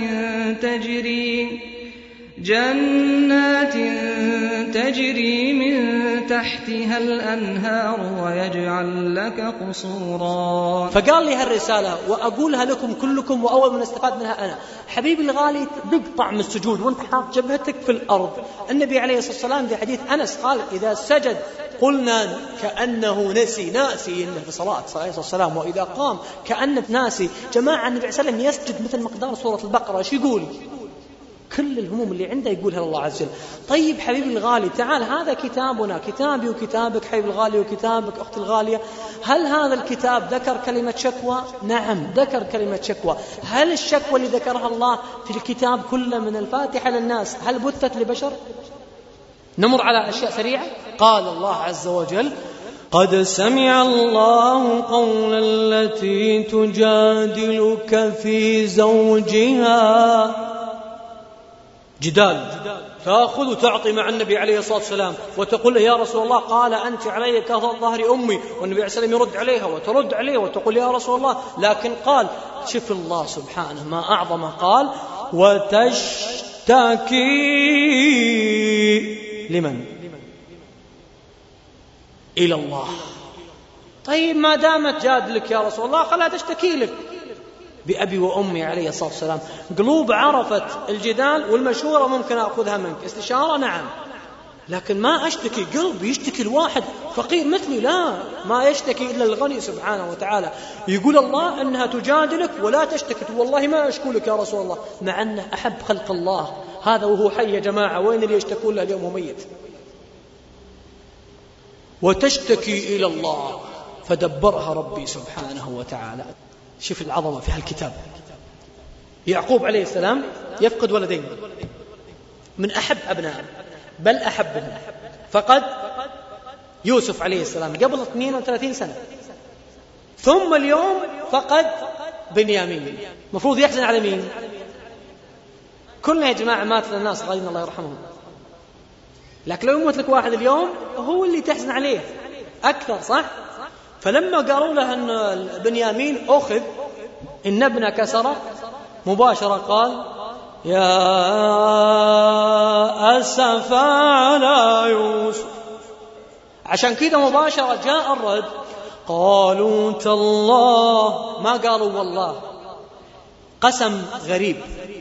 تجري من تحتها الأنهار ويجعل لك قصورا. فقال لي هالرسالة وأقولها لكم كلكم، وأول من استفاد منها أنا. حبيبي الغالي تقطع من السجود وانت حاط جبهتك في الأرض. النبي عليه الصلاة والسلام في حديث أنس قال إذا سجد قلنا كأنه ناسي إنه في صلاة عليه الصلاة والسلام، وإذا قام كأنه ناسي. جماعة النبي عليه الصلاة والسلام يسجد مثل مقدار سورة البقرة. ايش يقول؟ كل الهموم اللي عنده يقولها الله عز وجل. طيب حبيبي الغالي تعال، هذا كتابنا، كتابي وكتابك حبيبي الغالي وكتابك أختي الغالية. هل هذا الكتاب ذكر كلمة شكوى؟ نعم ذكر كلمة شكوى. هل الشكوى اللي ذكرها الله في الكتاب كله من الفاتحة للناس هل بثت لبشر؟ نمر على أشياء سريعة. قال الله عز وجل قد سمع الله قول التي تجادلك في زوجها. جدال، تأخذ وتعطي مع النبي عليه الصلاة والسلام وتقول له يا رسول الله قال أنت علي كظهر أمي، والنبي عليه الصلاة والسلام يرد عليها وترد عليه وتقول يا رسول الله. لكن قال شوف الله سبحانه ما أعظم، قال وتشتكي لمن؟ إلى الله. طيب ما دامت جادلك يا رسول الله خلها تشتكي لك. بأبي وأمي عليه الصلاة والسلام قلوب عرفت الجدال والمشورة ممكن أخذها منك، استشارة نعم، لكن ما أشتكي قلب يشتكي الواحد فقير مثلي، لا ما يشتكي إلا الغني سبحانه وتعالى. يقول الله أنها تجادلك ولا تشتكي، والله ما أشكولك يا رسول الله، مع أنه أحب خلق الله هذا وهو حي يا جماعة، وين اللي يشتكون له اليوم وميت؟ وتشتكي إلى الله فدبرها ربي سبحانه وتعالى. شوف العظمة في هالكتاب. يعقوب عليه السلام يفقد ولدين من أحب أبنائه بل أحبهم، فقد يوسف عليه السلام قبل 32 سنة، ثم اليوم فقد بنيامين. مفروض يحزن على مين؟ كلنا يا جماعة مات الناس غيرنا الله يرحمهم، لكن لو يموت لك واحد اليوم هو اللي تحزن عليه أكثر، صح؟ فلما قالوا له أن بنيامين أخذ إن ابنك سرق مباشرة قال يا أسف على يوسف. عشان كده مباشرة جاء الرد، قالوا تالله، ما قالوا والله، قسم غريب.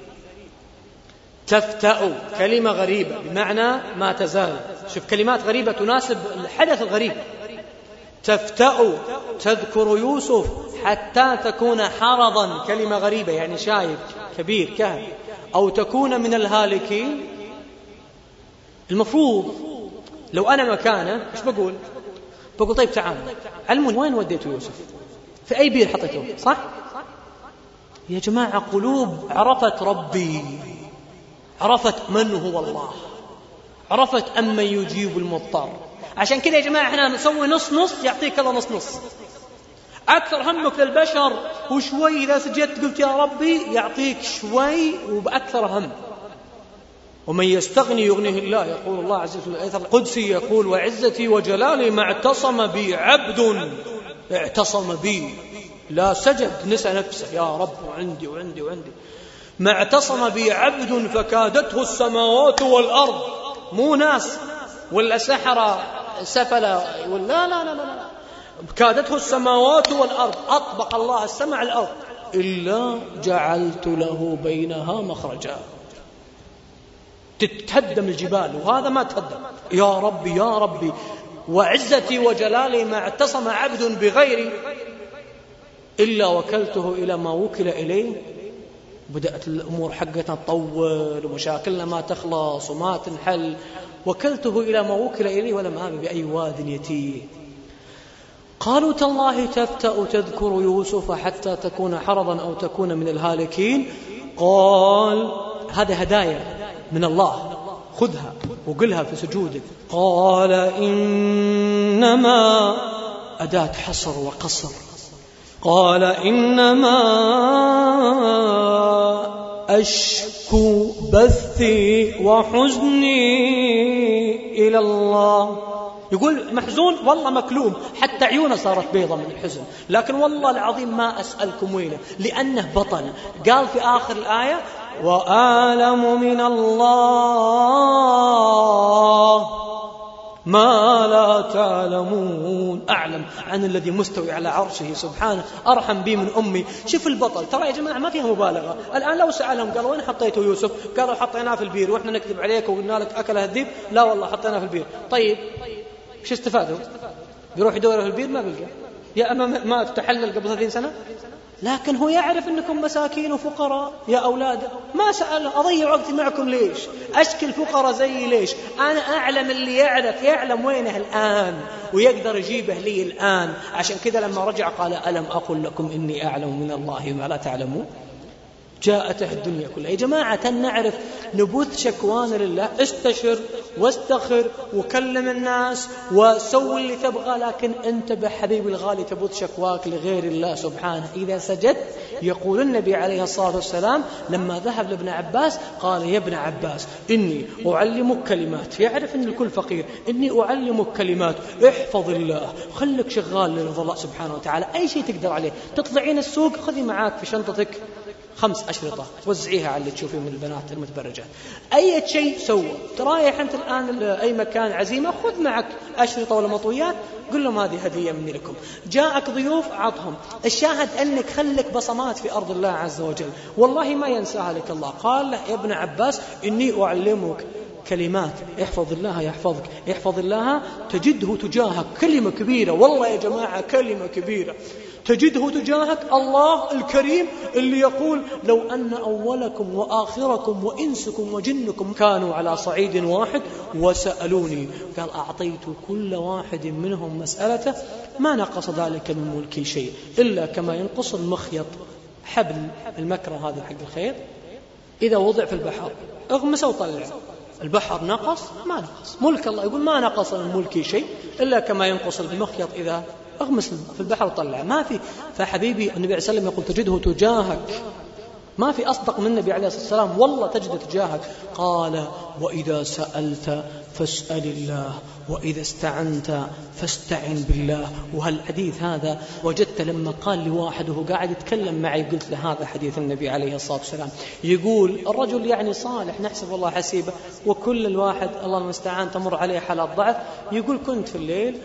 تفتأ كلمة غريبة بمعنى ما تزال. شوف كلمات غريبة تناسب الحدث الغريب. تفتأ تذكر يوسف حتى تكون حرضا، كلمة غريبة يعني شايب كبير كهف، أو تكون من الهالكين. المفروض لو أنا مكانه إيش بقول؟ بقول طيب تعالوا علموني وين وديتوا يوسف، في أي بير حطيتوه، صح؟ يا جماعة قلوب عرفت ربي، عرفت من هو الله، عرفت أمن يجيب المضطر. عشان كده يا جماعة احنا نسوي نص نص، يعطيك الله نص نص. أكثر همك للبشر وشوي إذا سجدت قلت يا ربي يعطيك شوي وبأكثر هم. ومن يستغني يغنيه الله، يقول الله عز وجل الآية القدسي يقول وعزتي وجلالي ما اعتصم بي عبد، اعتصم بي لا سجد نسى نفسه يا رب وعندي وعندي وعندي، ما اعتصم بي عبد فكادته السماوات والأرض، مو ناس ولا سحرة سفلة ولا لا لا لا لا، كادته السماوات والأرض، أطبق الله السماء على الأرض، إلا جعلت له بينها مخرجا. تتهدم الجبال وهذا ما تهدم. يا ربي يا ربي وعزتي وجلالي ما اعتصم عبد بغيري إلا وكلته إلى ما وكل إليه. بدأت الأمور حقتنا تطول ومشاكلنا ما تخلص وما تنحل. وكلته إلى ما وكل إليه ولم آب بأي واد يتيه. قالوا تالله تفتأ تذكر يوسف حتى تكون حرضا أو تكون من الهالكين. قال هذا هدايا من الله، خذها وقلها في سجودك. قال إنما أداة حصر وقصر. قال إنما أشكو بثي وحزني إلى الله. يقول محزون والله مكلوم، حتى عيونه صارت بيضة من الحزن، لكن والله العظيم ما أسألكم وينه، لأنه بطل. قال في آخر الآية وأعلم من الله ما لا تعلمون. أعلم عن الذي مستوي على عرشه سبحانه، أرحم بي من أمي. شوف البطل، ترى يا جماعة ما فيها مبالغة. الآن لو سألهم قالوا وين حطيتوا يوسف، قالوا حطيناه في البير، وإحنا نكذب عليك وقلنا لك أكله الذئب. لا والله حطيناه في البير. طيب شو استفادوا؟ بيروح يدور في البير ما بيلقى، يا أما ما تحلل قبل 30 سنة. لكن هو يعرف أنكم مساكين وفقراء يا أولاده، ما سأل أضيع وقتي معكم ليش، أشكل فقراء زي ليش. أنا أعلم اللي يعلم وينه الآن ويقدر يجيبه لي الآن. عشان كذا لما رجع قال ألم أقل لكم إني أعلم من الله ما لا تعلمون. جاءته الدنيا كلها. يا جماعة نعرف نبث شكوانا لله، استشر واستخر وكلم الناس وسوي اللي تبغى، لكن انتبه حبيبي الغالي تبث شكواك لغير الله سبحانه. إذا سجدت يقول النبي عليه الصلاة والسلام لما ذهب لابن عباس قال يا ابن عباس إني أعلمك كلمات، يعرف أن الكل فقير، إني أعلمك كلمات احفظ الله، خلك شغال لرضا الله سبحانه وتعالى. أي شيء تقدر عليه، تطلعين السوق خذي معاك في شنطتك 5 أشرطة وزعيها على اللي تشوفين من البنات المتبرجات. أي شيء سوى، ترايح أنت الآن أي مكان عزيمة خذ معك أشرطة ولا مطويات، قل لهم هذه هدية مني لكم. جاءك ضيوف عطهم. الشاهد أنك خلك بصمات في أرض الله عز وجل، والله ما ينساها لك الله. قال له يا ابن عباس إني أعلمك كلمات احفظ الله يحفظك، احفظ الله تجده تجاهك. كلمة كبيرة والله يا جماعة، كلمة كبيرة. تجده تجاهك الله الكريم اللي يقول لو أن أولكم وآخركم وإنسكم وجنكم كانوا على صعيد واحد وسألوني، قال أعطيت كل واحد منهم مسألته ما نقص ذلك من ملكي شيء إلا كما ينقص المخيط، حبل المكره هذا حق الخير، إذا وضع في البحر اغمس وطلع، البحر نقص ما نقص ملك الله. يقول ما نقص من ملكي شيء إلا كما ينقص المخيط إذا اغمس في البحر وطلع، ما في. فحبيبي النبي عليه الصلاة والسلام يقول تجده تجاهك ما في أصدق من النبي عليه الصلاة والسلام، والله تجد تجاهك. قال وإذا سألت فاسأل الله وإذا استعنت فاستعن بالله. وهالحديث هذا وجدت لما قال لواحد وهو قاعد يتكلم معي قلت له هذا حديث النبي عليه الصلاة والسلام. يقول الرجل يعني صالح نحسب الله حسيبه، وكل الواحد الله المستعان تمر عليه حالات ضعف. يقول كنت في الليل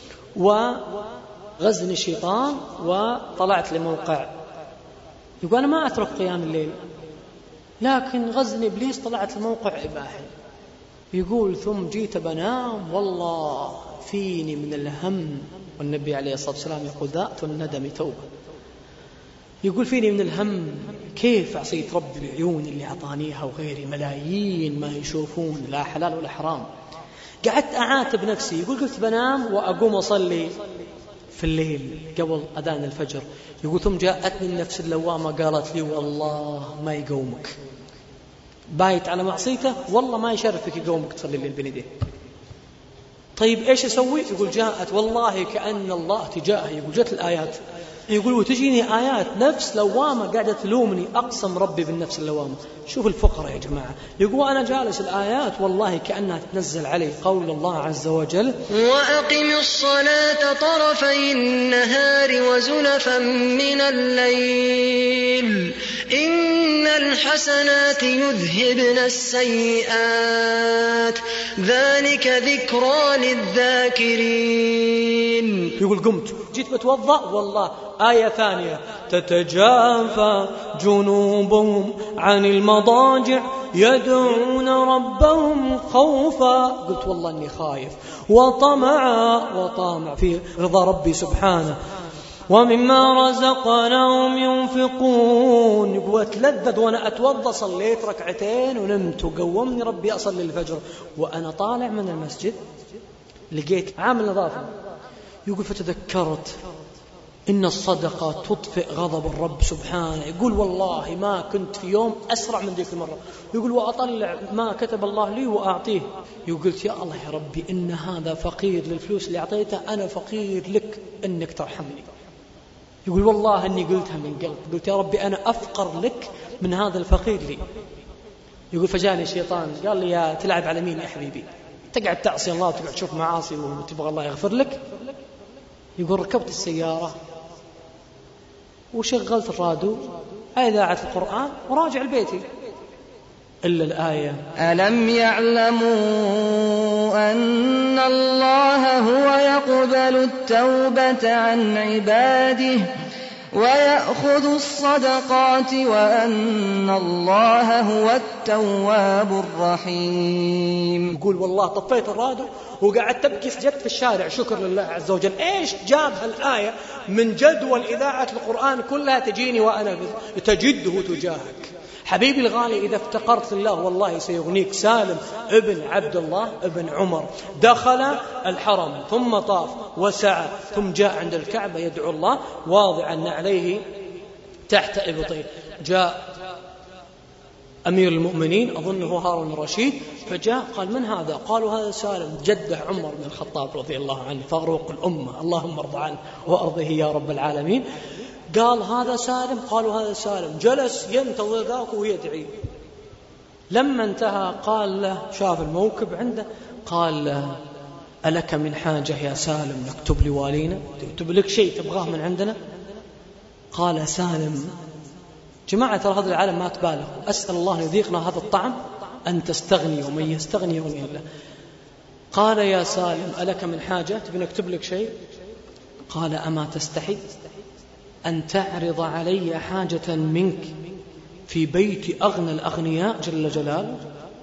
وغزني الشيطان وطلعت لموقع، يقول أنا ما أترك قيام الليل لكن غزني إبليس طلعت لموقع إباحي. يقول ثم جيت بنام والله فيني من الهم، والنبي عليه الصلاة والسلام يقول ذات الندم توبة. يقول فيني من الهم كيف عصيت ربي بعيون اللي أعطانيها وغيري ملايين ما يشوفون لا حلال ولا حرام. قعدت أعاتب نفسي. يقول قلت بنام وأقوم أصلي في الليل قبل أذان الفجر. يقول ثم جاءتني النفس اللوامة قالت لي والله ما يقومك، بايت على معصيته والله ما يشرفك يقومك تصلي الليل بين يديه. طيب إيش أسوي؟ يقول جاءت والله كأن الله تجاهي. يقول جاءت الآيات، يقول وتجيني آيات نفس لوامة قاعدة تلومني، أقسم ربي بالنفس اللوامة. شوف الفقرة يا جماعة. يقول أنا جالس الآيات والله كأنها تنزل علي قول الله عز وجل وأقم الصلاة طرفي النهار وزلفا من الليل إن الحسنات يذهبن السيئات ذلك ذكرى للذاكرين. يقول قمت جيت بتوضأ والله آية ثانية تتجافى جنوبهم عن المضاجع يدعون ربهم خوفا. قلت والله أني خايف وطمع في رضا ربي سبحانه ومما رزقناهم ينفقون. يقول أتلذذ وأنا أتوضأ، صليت ركعتين ونمت وقومني ربي أصلي الفجر. وأنا طالع من المسجد لقيت عامل نظافة. يقول فتذكرت إن الصدقة تطفئ غضب الرب سبحانه. يقول والله ما كنت في يوم أسرع من ذيك المرة. يقول وأطلع ما كتب الله لي وأعطيه. يقول قلت يا الله يا ربي إن هذا فقير للفلوس اللي أعطيته، أنا فقير لك إنك ترحمني. يقول والله أني قلتها من قلب، قلت يا ربي أنا أفقر لك من هذا الفقير لي. يقول فجاني الشيطان قال لي يا تلعب على مين يا حبيبي؟ تقعد تعصي الله وتقعد تشوف معاصي وتبغى الله يغفر لك؟ يقول ركبت السيارة وشغلت الراديو إذاعة القرآن وراجع لبيتي إلا الآية ألم يعلموا أن الله هو يقبل التوبة عن عباده ويأخذ الصدقات وأن الله هو التواب الرحيم. يقول والله طفيت الراديو وقعدت تبكي، سجدت في الشارع شكر لله عز وجل. إيش جاب هالآية من جدول إذاعة القرآن كلها تجيني وأنا تجده تجاهك. حبيبي الغالي إذا افتقرت لله والله سيغنيك. سالم ابن عبد الله ابن عمر دخل الحرم ثم طاف وسعى ثم جاء عند الكعبة يدعو الله واضعا عليه تحت إبطيه. جاء أمير المؤمنين أظنه هارون الرشيد فجاء قال من هذا؟ قالوا هذا سالم جده عمر بن الخطاب رضي الله عنه فاروق الأمة اللهم ارض عنه وأرضه يا رب العالمين. قال هذا سالم؟ قالوا هذا سالم. جلس ينتظر ذاك ويدعي. لما انتهى قال له شاف الموكب عنده قال له ألك من حاجة يا سالم نكتب لوالينا؟ تكتب لك شيء تبغاه من عندنا؟ قال سالم جماعة ترى هذا العالم ما تبالغ، أسأل الله يذيقنا هذا الطعم أن تستغني ومن يستغني يغني الله. قال يا سالم ألك من حاجة تبي نكتب لك شيء؟ قال أما تستحي أن تعرض علي حاجة منك في بيت أغنى الأغنياء جل جلاله؟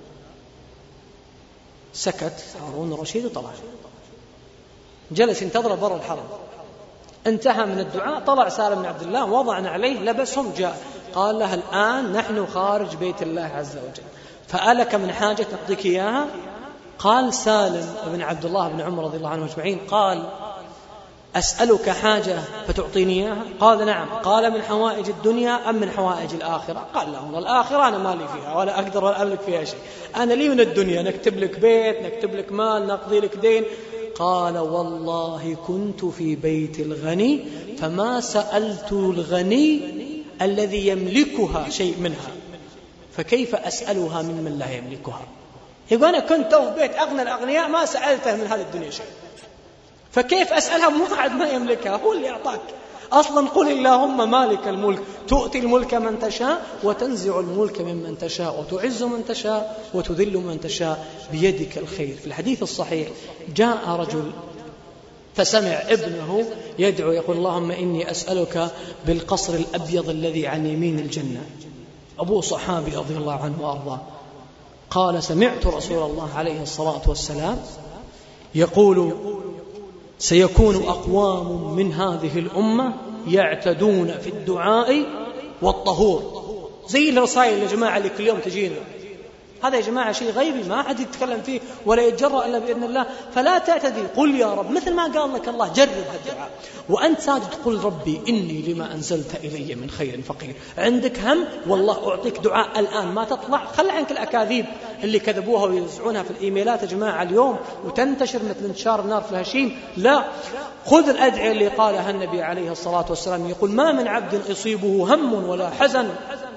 سكت هارون الرشيد وطلع جلس ينتظر برا الحرم. انتهى من الدعاء طلع سالم بن عبد الله وضعنا عليه لبسهم جاء قال له الآن نحن خارج بيت الله عز وجل فألك من حاجة نعطيك إياها؟ قال سالم بن عبد الله بن عمر رضي الله عنه أجمعين قال أسألك حاجة فتعطيني إياها؟ قال نعم. قال من حوائج الدنيا أم من حوائج الآخرة؟ قال لا والله الآخرة أنا مالي فيها ولا أقدر ولا أملك فيها شيء، أنا لي من الدنيا نكتب لك بيت نكتب لك مال نقضي لك دين. قال والله كنت في بيت الغني فما سألت الغني الذي يملكها شيء منها، فكيف أسألها ممن لا يملكها؟ يقول أنا كنت في بيت أغنى الأغنياء ما سألته من هذه الدنيا شيء، فكيف أسألها موعد ما يملكها؟ هو اللي أعطاك أصلا. قل اللهم مالك الملك تؤتي الملك من تشاء وتنزع الملك ممن تشاء وتعز من تشاء وتذل من تشاء بيدك الخير. في الحديث الصحيح جاء رجل فسمع ابنه يدعو يقول اللهم إني أسألك بالقصر الأبيض الذي عن يمين الجنة. أبو صحابي رضي الله عنه وأرضاه قال سمعت رسول الله عليه الصلاة والسلام يقول سيكون أقوام من هذه الأمة يعتدون في الدعاء والطهور، زي الرسائل يا جماعة اللي كل يوم تجينا، هذا يا جماعة شيء غيبي ما أحد يتكلم فيه ولا يتجرأ إلا بإذن الله، فلا تعتدي، قل يا رب مثل ما قال لك الله، جرب هالدعاء وأنت ساجد قل ربي إني لما أنزلت إلي من خير فقير. عندك هم والله أعطيك دعاء الآن ما تطلع، خل عنك الأكاذيب اللي كذبوها ويوزعونها في الإيميلات يا جماعة اليوم وتنتشر مثل انتشار النار في الهشيم. لا، خذ الأدعية اللي قالها النبي عليه الصلاة والسلام، يقول ما من عبد يصيبه هم ولا حزن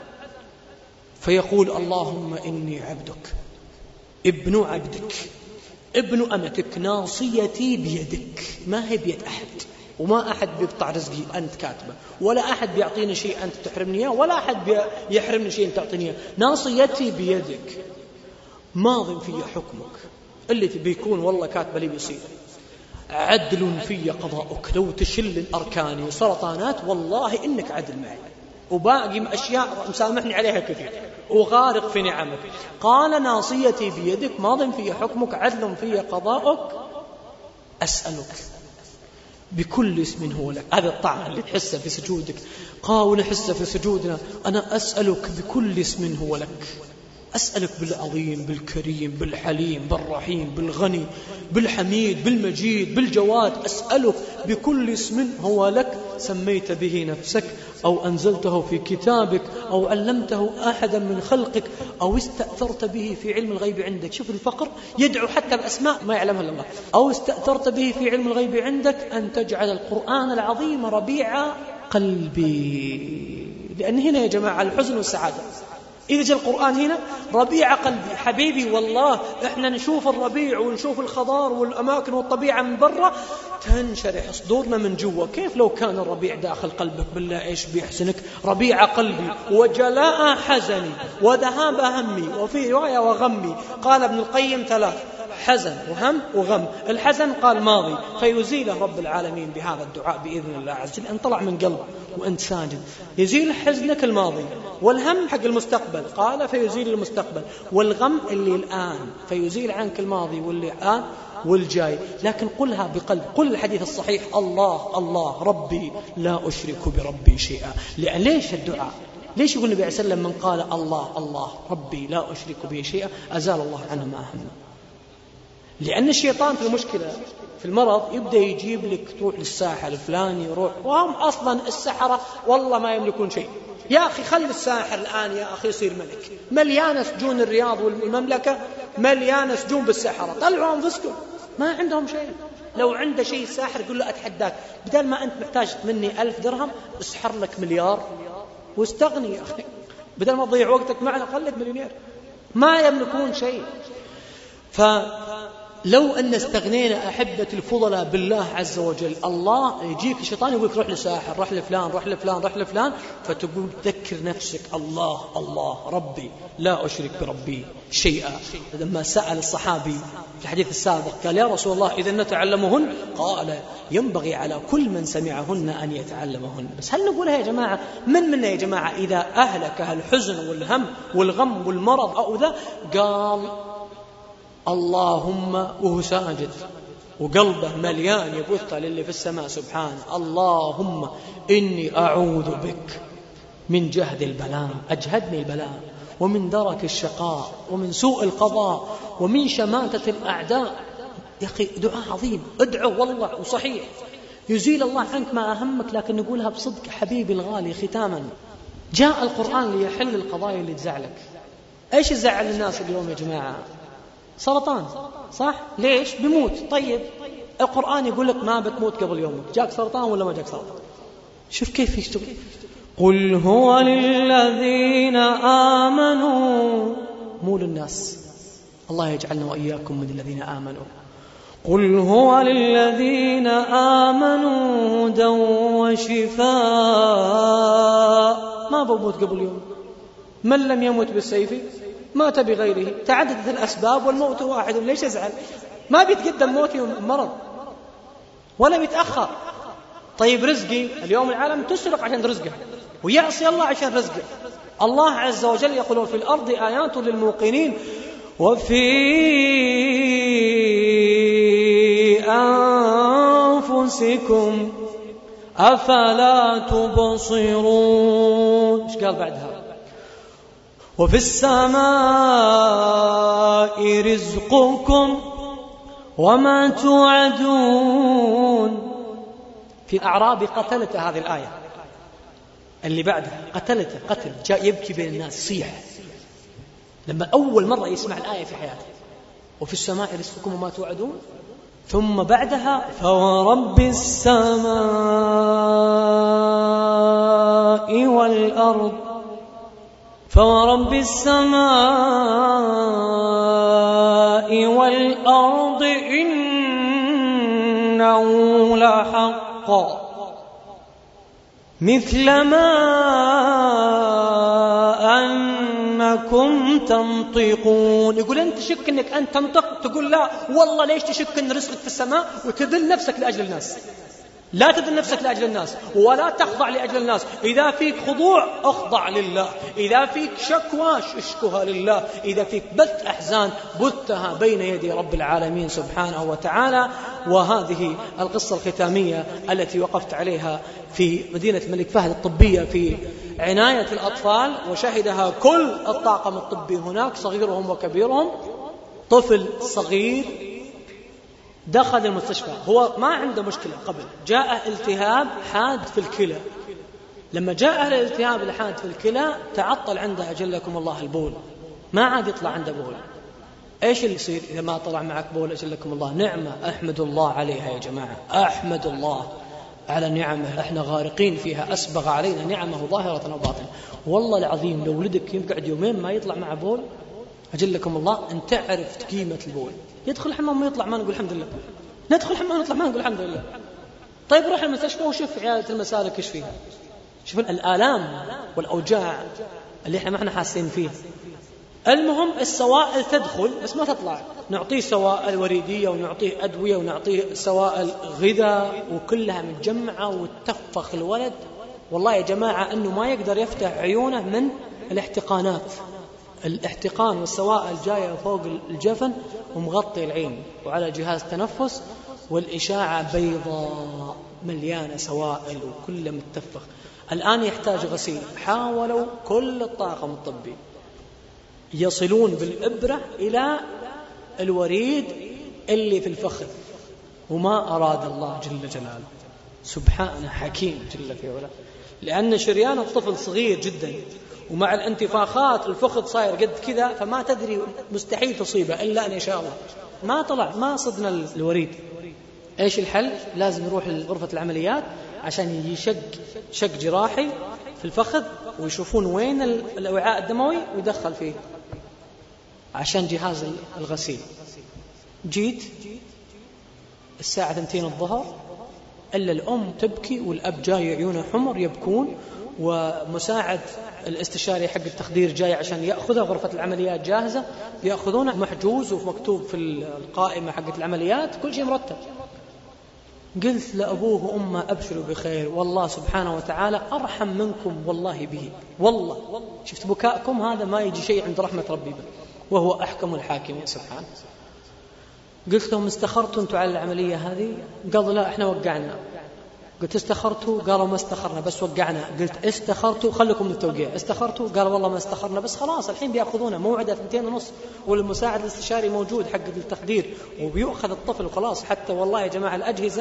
فيقول اللهم إني عبدك ابن عبدك ابن أمتك ناصيتي بيدك، ما هي بيد أحد، وما أحد بيقطع رزقي أنت كاتبه، ولا أحد بيعطيني شيء أنت تحرمني إياه، ولا أحد يحرمني شيء أنت تعطيني إياه، ناصيتي بيدك ماض في حكمك، اللي بيكون والله كاتبه لي بيصير، عدل في قضاؤك، لو تشل الأركان وسرطانات والله إنك عدل معي، وباقي أشياء مسامحني عليها كثير وغارق في نعمك. قال ناصيتي بيدك ماض في حكمك عدل في قضاؤك أسألك بكل اسم هو لك. هذا الطعن اللي تحسه في سجودك، قال ونحسه في سجودنا، أنا أسألك بكل اسم هو لك، أسألك بالعظيم بالكريم بالحليم بالرحيم بالغني بالحميد بالمجيد بالجواد، أسألك بكل اسم هو لك سميت به نفسك أو أنزلته في كتابك أو علمته أحدا من خلقك أو استأثرت به في علم الغيب عندك. شوف الفقر يدعو حتى بأسماء ما يعلمها إلا الله. أو استأثرت به في علم الغيب عندك أن تجعل القرآن العظيم ربيع قلبي، لأن هنا يا جماعة الحزن والسعادة، إذا جاء القرآن هنا ربيع قلبي. حبيبي والله إحنا نشوف الربيع ونشوف الخضار والأماكن والطبيعة من برا تنشرح صدورنا من جوا، كيف لو كان الربيع داخل قلبك؟ بالله إيش بيحسنك؟ ربيع قلبي وجلاء حزني وذهاب همي، وفي رواية وغمي. قال ابن القيم ثلاث: حزن وهم وغم. الحزن قال ماضي فيزيله رب العالمين بهذا الدعاء بإذن الله عز وجل، أن طلع من قلب وأنت ساجد يزيل حزنك الماضي، والهم حق المستقبل قال فيزيل المستقبل، والغم اللي الآن فيزيل عنك الماضي واللي الآن والجاي. لكن قلها بقلب، قل الحديث الصحيح الله الله ربي لا أشرك بربي شيئا. لأن ليش الدعاء؟ ليش يقول النبي عليه الصلاة والسلام من قال الله الله ربي لا أشرك به شيئا أزال الله عنه ما أهمه؟ لأن الشيطان في المشكلة في المرض يبدأ يجيب لك تروح للساحر الفلاني يروح، وهم أصلا السحرة والله ما يملكون شيء. يا أخي خلي الساحر الآن يا أخي يصير ملك، مليانة سجون الرياض والمملكة مليانة سجون بالسحرة، طلعوا أنفسكم ما عندهم شيء. لو عنده شيء الساحر يقول له أتحداك، بدل ما أنت محتاج مني 1000 درهم اسحر لك مليار واستغني يا أخي، بدل ما تضيع وقتك معنا خليك مليونير. ما يملكون شيء. فلو أن استغنينا أحبة الفضلاء بالله عز وجل، الله يجيك الشيطان يقول روح لساحر، روح لفلان روح لفلان روح لفلان، فتقول تذكر نفسك الله الله ربي لا أشرك بربي شيئا. لما سأل الصحابي في الحديث السابق قال يا رسول الله إذا نتعلمهن؟ قال ينبغي على كل من سمعهن أن يتعلمهن. بس هل نقولها يا جماعة؟ من منا يا جماعة إذا أهلكها الحزن والهم والغم والمرض أو ذا قال اللهم وهو ساجد وقلبه مليان يبث للي في السماء سبحانه، اللهم إني أعوذ بك من جهد البلاء، أجهدني البلاء، ومن درك الشقاء، ومن سوء القضاء، ومن شماتة الأعداء. يا أخي دعاء عظيم، ادعو والله وصحيح يزيل الله عنك ما أهمك، لكن نقولها بصدق حبيبي الغالي. ختاما، جاء القرآن ليحل القضايا اللي تزعلك. ايش يزعل الناس اليوم يا جماعة؟ سرطان، صح؟ ليش؟ بيموت. طيب القرآن يقول لك ما بتموت قبل يومك، جاك سرطان ولا ما جاك سرطان؟ شوف كيف يشتغل. قل هو للذين آمنوا، مو للناس. الله يجعلنا وإياكم من الذين آمنوا. قل هو للذين آمنوا هدى وشفاء. ما بموت قبل يوم، من لم يمت بالسيف مات بغيره. تعددت الأسباب والموت واحد، ليش أزعل؟ ما بيتقدم موتي مرض ولا بيتأخر. طيب رزقي اليوم العالم تسرق عشان رزقه ويعصي الله عشان رزقه. الله عز وجل يقول في الأرض آيات للموقنين وفي أنفسكم أفلا تبصرون. إيش قال بعدها؟ وفي السماء رزقكم وما توعدون. في أعرابي قتلته هذه الآية اللي بعدها، قتلته قتل، جاء يبكي بين الناس يصيح لما أول مرة يسمع الآية في حياته. وفي السماء رزقكم وما توعدون. ثم بعدها فورب السماء والأرض، فورب السماء والأرض إنه لحق مثل ما أنكم تنطقون. يقول أنت تشك أنك أنت تنطق، تقول لا والله ليش تشك أن رزقك في السماء وتذل نفسك لأجل الناس؟ لا تذل نفسك لأجل الناس ولا تخضع لأجل الناس. إذا فيك خضوع اخضع لله، إذا فيك شكوى اشكها لله، إذا فيك بث أحزان بثها بين يدي رب العالمين سبحانه وتعالى. وهذه القصة الختامية التي وقفت عليها في مدينة الملك فهد الطبية في عناية الأطفال، وشهدها كل الطاقم الطبي هناك صغيرهم وكبيرهم. طفل صغير دخل المستشفى، هو ما عنده مشكلة قبل، جاء التهاب حاد في الكلى. لما جاء الالتهاب الحاد في الكلى تعطل عنده أجلكم الله البول، ما عاد يطلع عنده بول. ايش اللي يصير إذا ما طلع معك بول أجلكم الله؟ نعمة أحمد الله عليها يا جماعة، أحمد الله على نعمه احنا غارقين فيها. أسبغ علينا نعمه ظاهرة وباطنة. والله العظيم لو ولدك يقعد يومين ما يطلع معه بول أجلكم الله أن تعرف قيمة البول. يدخل الحمام ما يطلع ما نقول الحمد لله، ندخل الحمام نطلع ما نقول الحمد لله. طيب روح المستشفى وشوف عيادة المسالك ايش فيها، شوف الآلام والأوجاع اللي احنا ما احنا حاسين فيها. المهم السوائل تدخل بس ما تطلع. نعطيه سوائل وريدية ونعطيه أدوية ونعطيه سوائل غذاء وكلها متجمعة وتفخ الولد. والله يا جماعة أنه ما يقدر يفتح عيونه من الاحتقانات. الاحتقان والسوائل جاية فوق الجفن ومغطي العين وعلى جهاز تنفس، والإشاعة بيضاء مليانة سوائل وكله متفخ. الآن يحتاج غسيل. حاولوا كل الطاقم الطبي يصلون بالإبرة إلى الوريد اللي في الفخذ، وما أراد الله جل جلاله سبحانه حكيم جل في علاه، لأن شريان الطفل صغير جدا، ومع الانتفاخات الفخذ صاير قد كذا، فما تدري مستحيل تصيبه إلا أن يشاء الله. ما طلع، ما صدنا الوريد. إيش الحل؟ لازم يروح لغرفة العمليات عشان شق جراحي في الفخذ ويشوفون وين الوعاء الدموي ويدخل فيه عشان جهاز الغسيل. جيت الساعة 2 الظهر إلا الأم تبكي والأب جاي عيونه حمر يبكون، ومساعد الاستشاري حق التخدير جاي عشان يأخذها. غرفة العمليات جاهزة، يأخذونه محجوز ومكتوب في القائمة حق العمليات، كل شيء مرتب. قلت لأبوه وأمه أبشروا بخير، والله سبحانه وتعالى أرحم منكم والله به. والله شفت بكاءكم هذا ما يجي شيء عند رحمة ربي به، وهو أحكم الحاكمين سبحانه. قلت لهم استخرتوا أنتوا على العملية هذه؟ قالوا لا احنا وقعنا. قلت استخرتوا؟ قالوا ما استخرنا بس وقعنا. قلت استخرتوا؟ خلكم من التوقيع. استخرتوا؟ قالوا والله ما استخرنا بس خلاص الحين بيأخذونه موعده 2:30 والمساعد الاستشاري موجود حق التخدير وبيأخذ الطفل وخلاص. حتى والله يا جماعة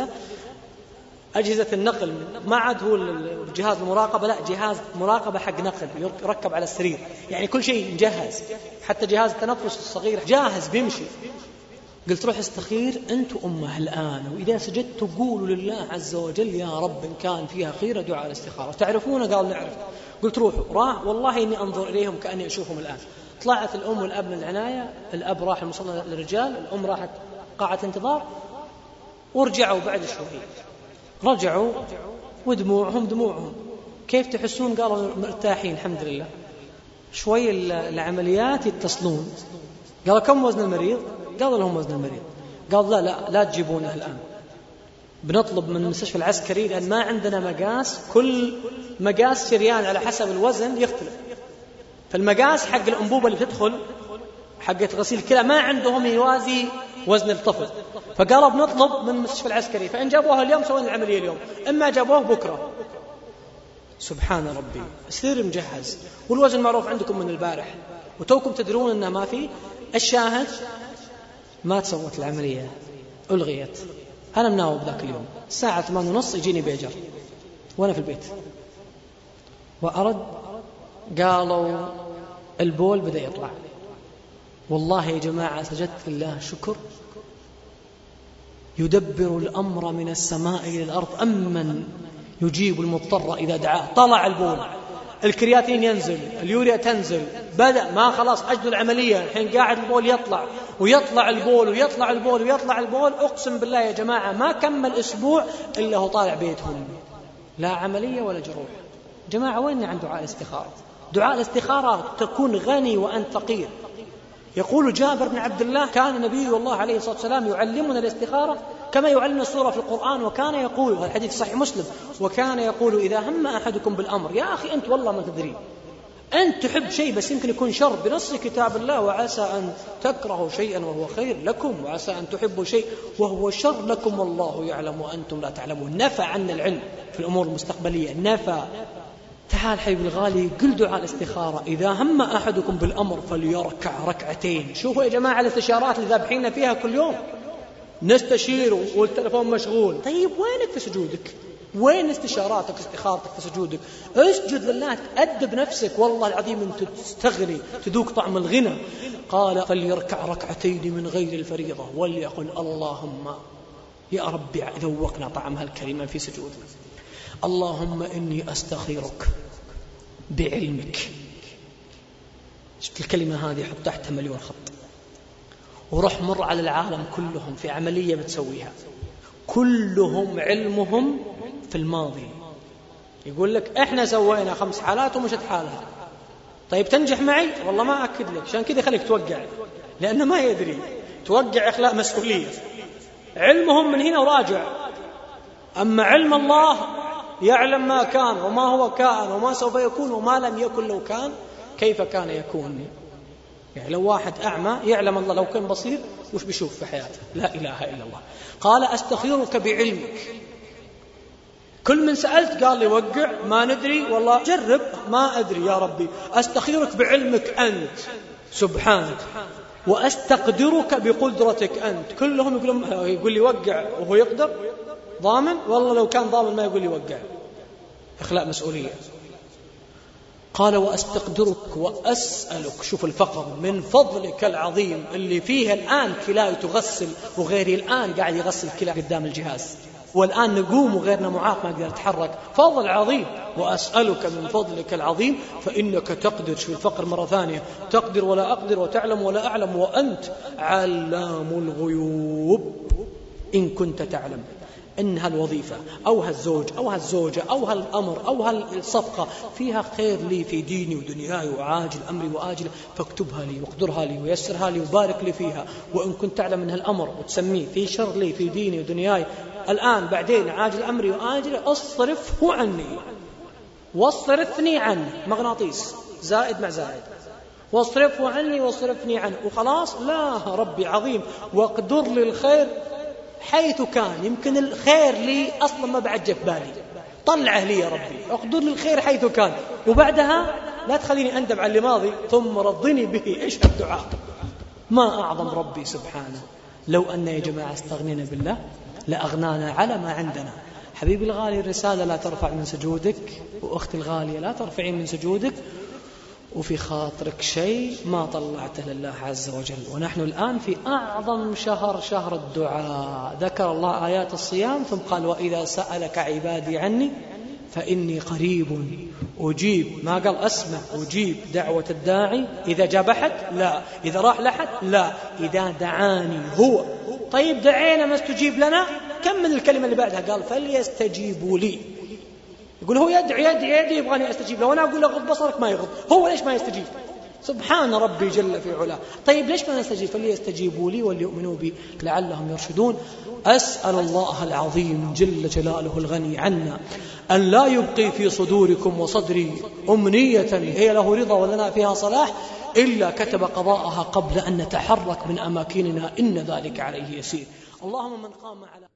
أجهزة النقل ما عاد هو جهاز المراقبة، لا جهاز مراقبة حق نقل يركب على السرير، يعني كل شيء مجهز، حتى جهاز التنفس الصغير جاهز بيمشي. قلت روح استخير أنت وأمه الآن، وإذا سجدت قولوا لله عز وجل يا رب إن كان فيها خير دعاء الاستخارة. تعرفونه؟ قال نعرف. قلت روحوا. راح والله إني أنظر إليهم كأني أشوفهم الآن. طلعت الأم والأب من العناية، الأب راح المصلى للرجال، الأم راحت قاعة انتظار، ورجعوا بعد شوي. رجعوا ودموعهم كيف تحسون؟ قالوا مرتاحين الحمد لله. شوي العمليات يتصلون، قالوا كم وزن المريض؟ قالوا لهم وزن المريض. قال لا تجيبونه الآن، بنطلب من المستشفى العسكري لأن ما عندنا مقاس، كل مقاس شريان على حسب الوزن يختلف. فالمقاس حق الأنبوبة اللي تدخل حقة غسيل الكلى ما عندهم يوازي وزن الطفل، فقالوا بنطلب من المستشفى العسكري، فإن جابوها اليوم سوينا العملية اليوم، إما جابوه بكرة. سبحان ربي، سرير مجهز والوزن معروف عندكم من البارح وتوكم تدرون أنه ما في. الشاهد ما تسوت العملية، ألغيت. أنا مناوب ذاك اليوم الساعة 8:30 يجيني بيجر وأنا في البيت، وأرد قالوا البول بدأ يطلع. والله يا جماعة سجدت لله شكر، يدبر الأمر من السماء إلى الأرض أمن يجيب المضطر إذا دعاه. طلع البول، الكرياتين ينزل، اليوريا تنزل، بدأ ما خلاص أجل العملية، الحين قاعد البول يطلع ويطلع البول ويطلع البول ويطلع البول. أقسم بالله يا جماعة ما كمل أسبوع إلا هو طالع بيتهم، لا عملية ولا جروح. جماعة وين عن دعاء الاستخارة؟ دعاء الاستخارة تكون غني وأنت فقير. يقول جابر بن عبد الله كان نبي الله عليه الصلاة والسلام يعلمنا الاستخارة كما يعلمنا السورة في القرآن، وكان يقول، هذا الحديث صحيح مسلم، وكان يقول إذا هم أحدكم بالأمر، يا أخي أنت والله ما تدري، أنت تحب شيء بس يمكن يكون شر بنص كتاب الله، وعسى أن تكرهوا شيئا وهو خير لكم، وعسى أن تحبوا شيء وهو شر لكم، والله يعلم وأنتم لا تعلمون. نفى عنا العلم في الأمور المستقبلية، نفى. تعال حبيبي الغالي، قل دعاء الاستخارة إذا هم أحدكم بالأمر فليركع ركعتين. شوفوا يا جماعة الاستشارات اللي ذابحين فيها كل يوم، نستشير والتلفون مشغول. طيب وينك في سجودك؟ وين استشاراتك استخارتك في سجودك؟ اسجد لله، تأدب نفسك، والله العظيم أنت تستغني، تذوق طعم الغنى. قال فليركع ركعتين من غير الفريضة وليقل اللهم يا ربي ذوقنا طعم هالكلمة في سجودنا، اللهم إني أستخيرك بعلمك. شفت الكلمة هذه حط تحتها 1,000,000 خط، وروح مر على العالم كلهم في عملية بتسويها، كلهم علمهم في الماضي. يقول لك إحنا سوينا 5 حالات ومشت حالها. طيب تنجح معي؟ والله ما أكد لك، عشان كذا خليك توقع، لأنه ما يدري. توقع إخلاء مسؤولية. علمهم من هنا وراجع، أما علم الله يعلم ما كان وما هو كائن وما سوف يكون وما لم يكن لو كان كيف كان يكون. يعني لو واحد أعمى يعلم الله لو كان بصير وش بيشوف في حياته. لا إله إلا الله. قال أستخيرك بعلمك. كل من سألت قال لي وقع ما ندري، والله جرب ما أدري يا ربي. أستخيرك بعلمك أنت سبحانك، وأستقدرك بقدرتك أنت. كلهم يقول لي وقع وهو يقدر ضامن، والله لو كان ضامن ما يقول لي وقع. إخلاء مسؤولية. قال وأستقدرك وأسألك، شوف الفقر، من فضلك العظيم اللي فيه الآن كلاي تغسل وغيري الآن قاعد يغسل كلا قدام الجهاز، والآن نقوم وغيرنا معاق ما يقدر يتحرك، فضل عظيم. وأسألك من فضلك العظيم فإنك تقدر، شوف الفقر مرة ثانية، تقدر ولا أقدر وتعلم ولا أعلم وأنت علام الغيوب. إن كنت تعلم إن هالوظيفة أو هالزوج أو هالزوجة أو هالأمر أو هالصفقة فيها خير لي في ديني ودنياي وعاجل أمري وآجل، فاكتبها لي واقدرها لي ويسرها لي وبارك لي فيها. وإن كنت تعلم إن هالأمر وتسميه في شر لي في ديني ودنياي الآن بعدين عاجل أمري وآجل، اصرفه عني واصرفني عنه، مغناطيس زائد مع زائد، واصرفه عني واصرفني عنه. وخلاص لا ربي عظيم، واقدر لي الخير حيث كان. يمكن الخير لي أصلا ما بعد جف بالي، طلعه لي يا ربي، اقدر لي الخير حيث كان، وبعدها لا تخليني أندم على اللي ماضي، ثم رضني به. إيش الدعاء؟ ما أعظم ربي سبحانه. لو أن يا جماعة استغنينا بالله لأغنانا على ما عندنا. حبيبي الغالي، الرسالة لا ترفع من سجودك، وأختي الغالية لا ترفعين من سجودك، وفي خاطرك شيء ما طلعته لله عز وجل. ونحن الآن في أعظم شهر الدعاء. ذكر الله آيات الصيام ثم قال وإذا سألك عبادي عني فإني قريب أجيب. ما قال أسمع أجيب دعوة الداعي إذا جاب أحد؟ لا. إذا راح لحد؟ لا. إذا دعاني هو. طيب دعينا ما استجيب لنا، كمل الكلمة اللي بعدها قال فليستجيبوا لي. يقول هو يدعي يبغاني أستجيب له، وأنا أقول له غض بصرك ما يغض، هو ليش ما يستجيب؟ سبحان ربي جل في علاه. طيب ليش ما نستجيب؟ فليستجيبوا لي وليؤمنوا بي لعلهم يرشدون. أسأل الله العظيم جل جلاله الغني عنا أن لا يبقي في صدوركم وصدري أمنية هي له رضا ولنا فيها صلاح إلا كتب قضاءها قبل أن نتحرك من أماكننا، إن ذلك عليه يسير. اللهم من قام على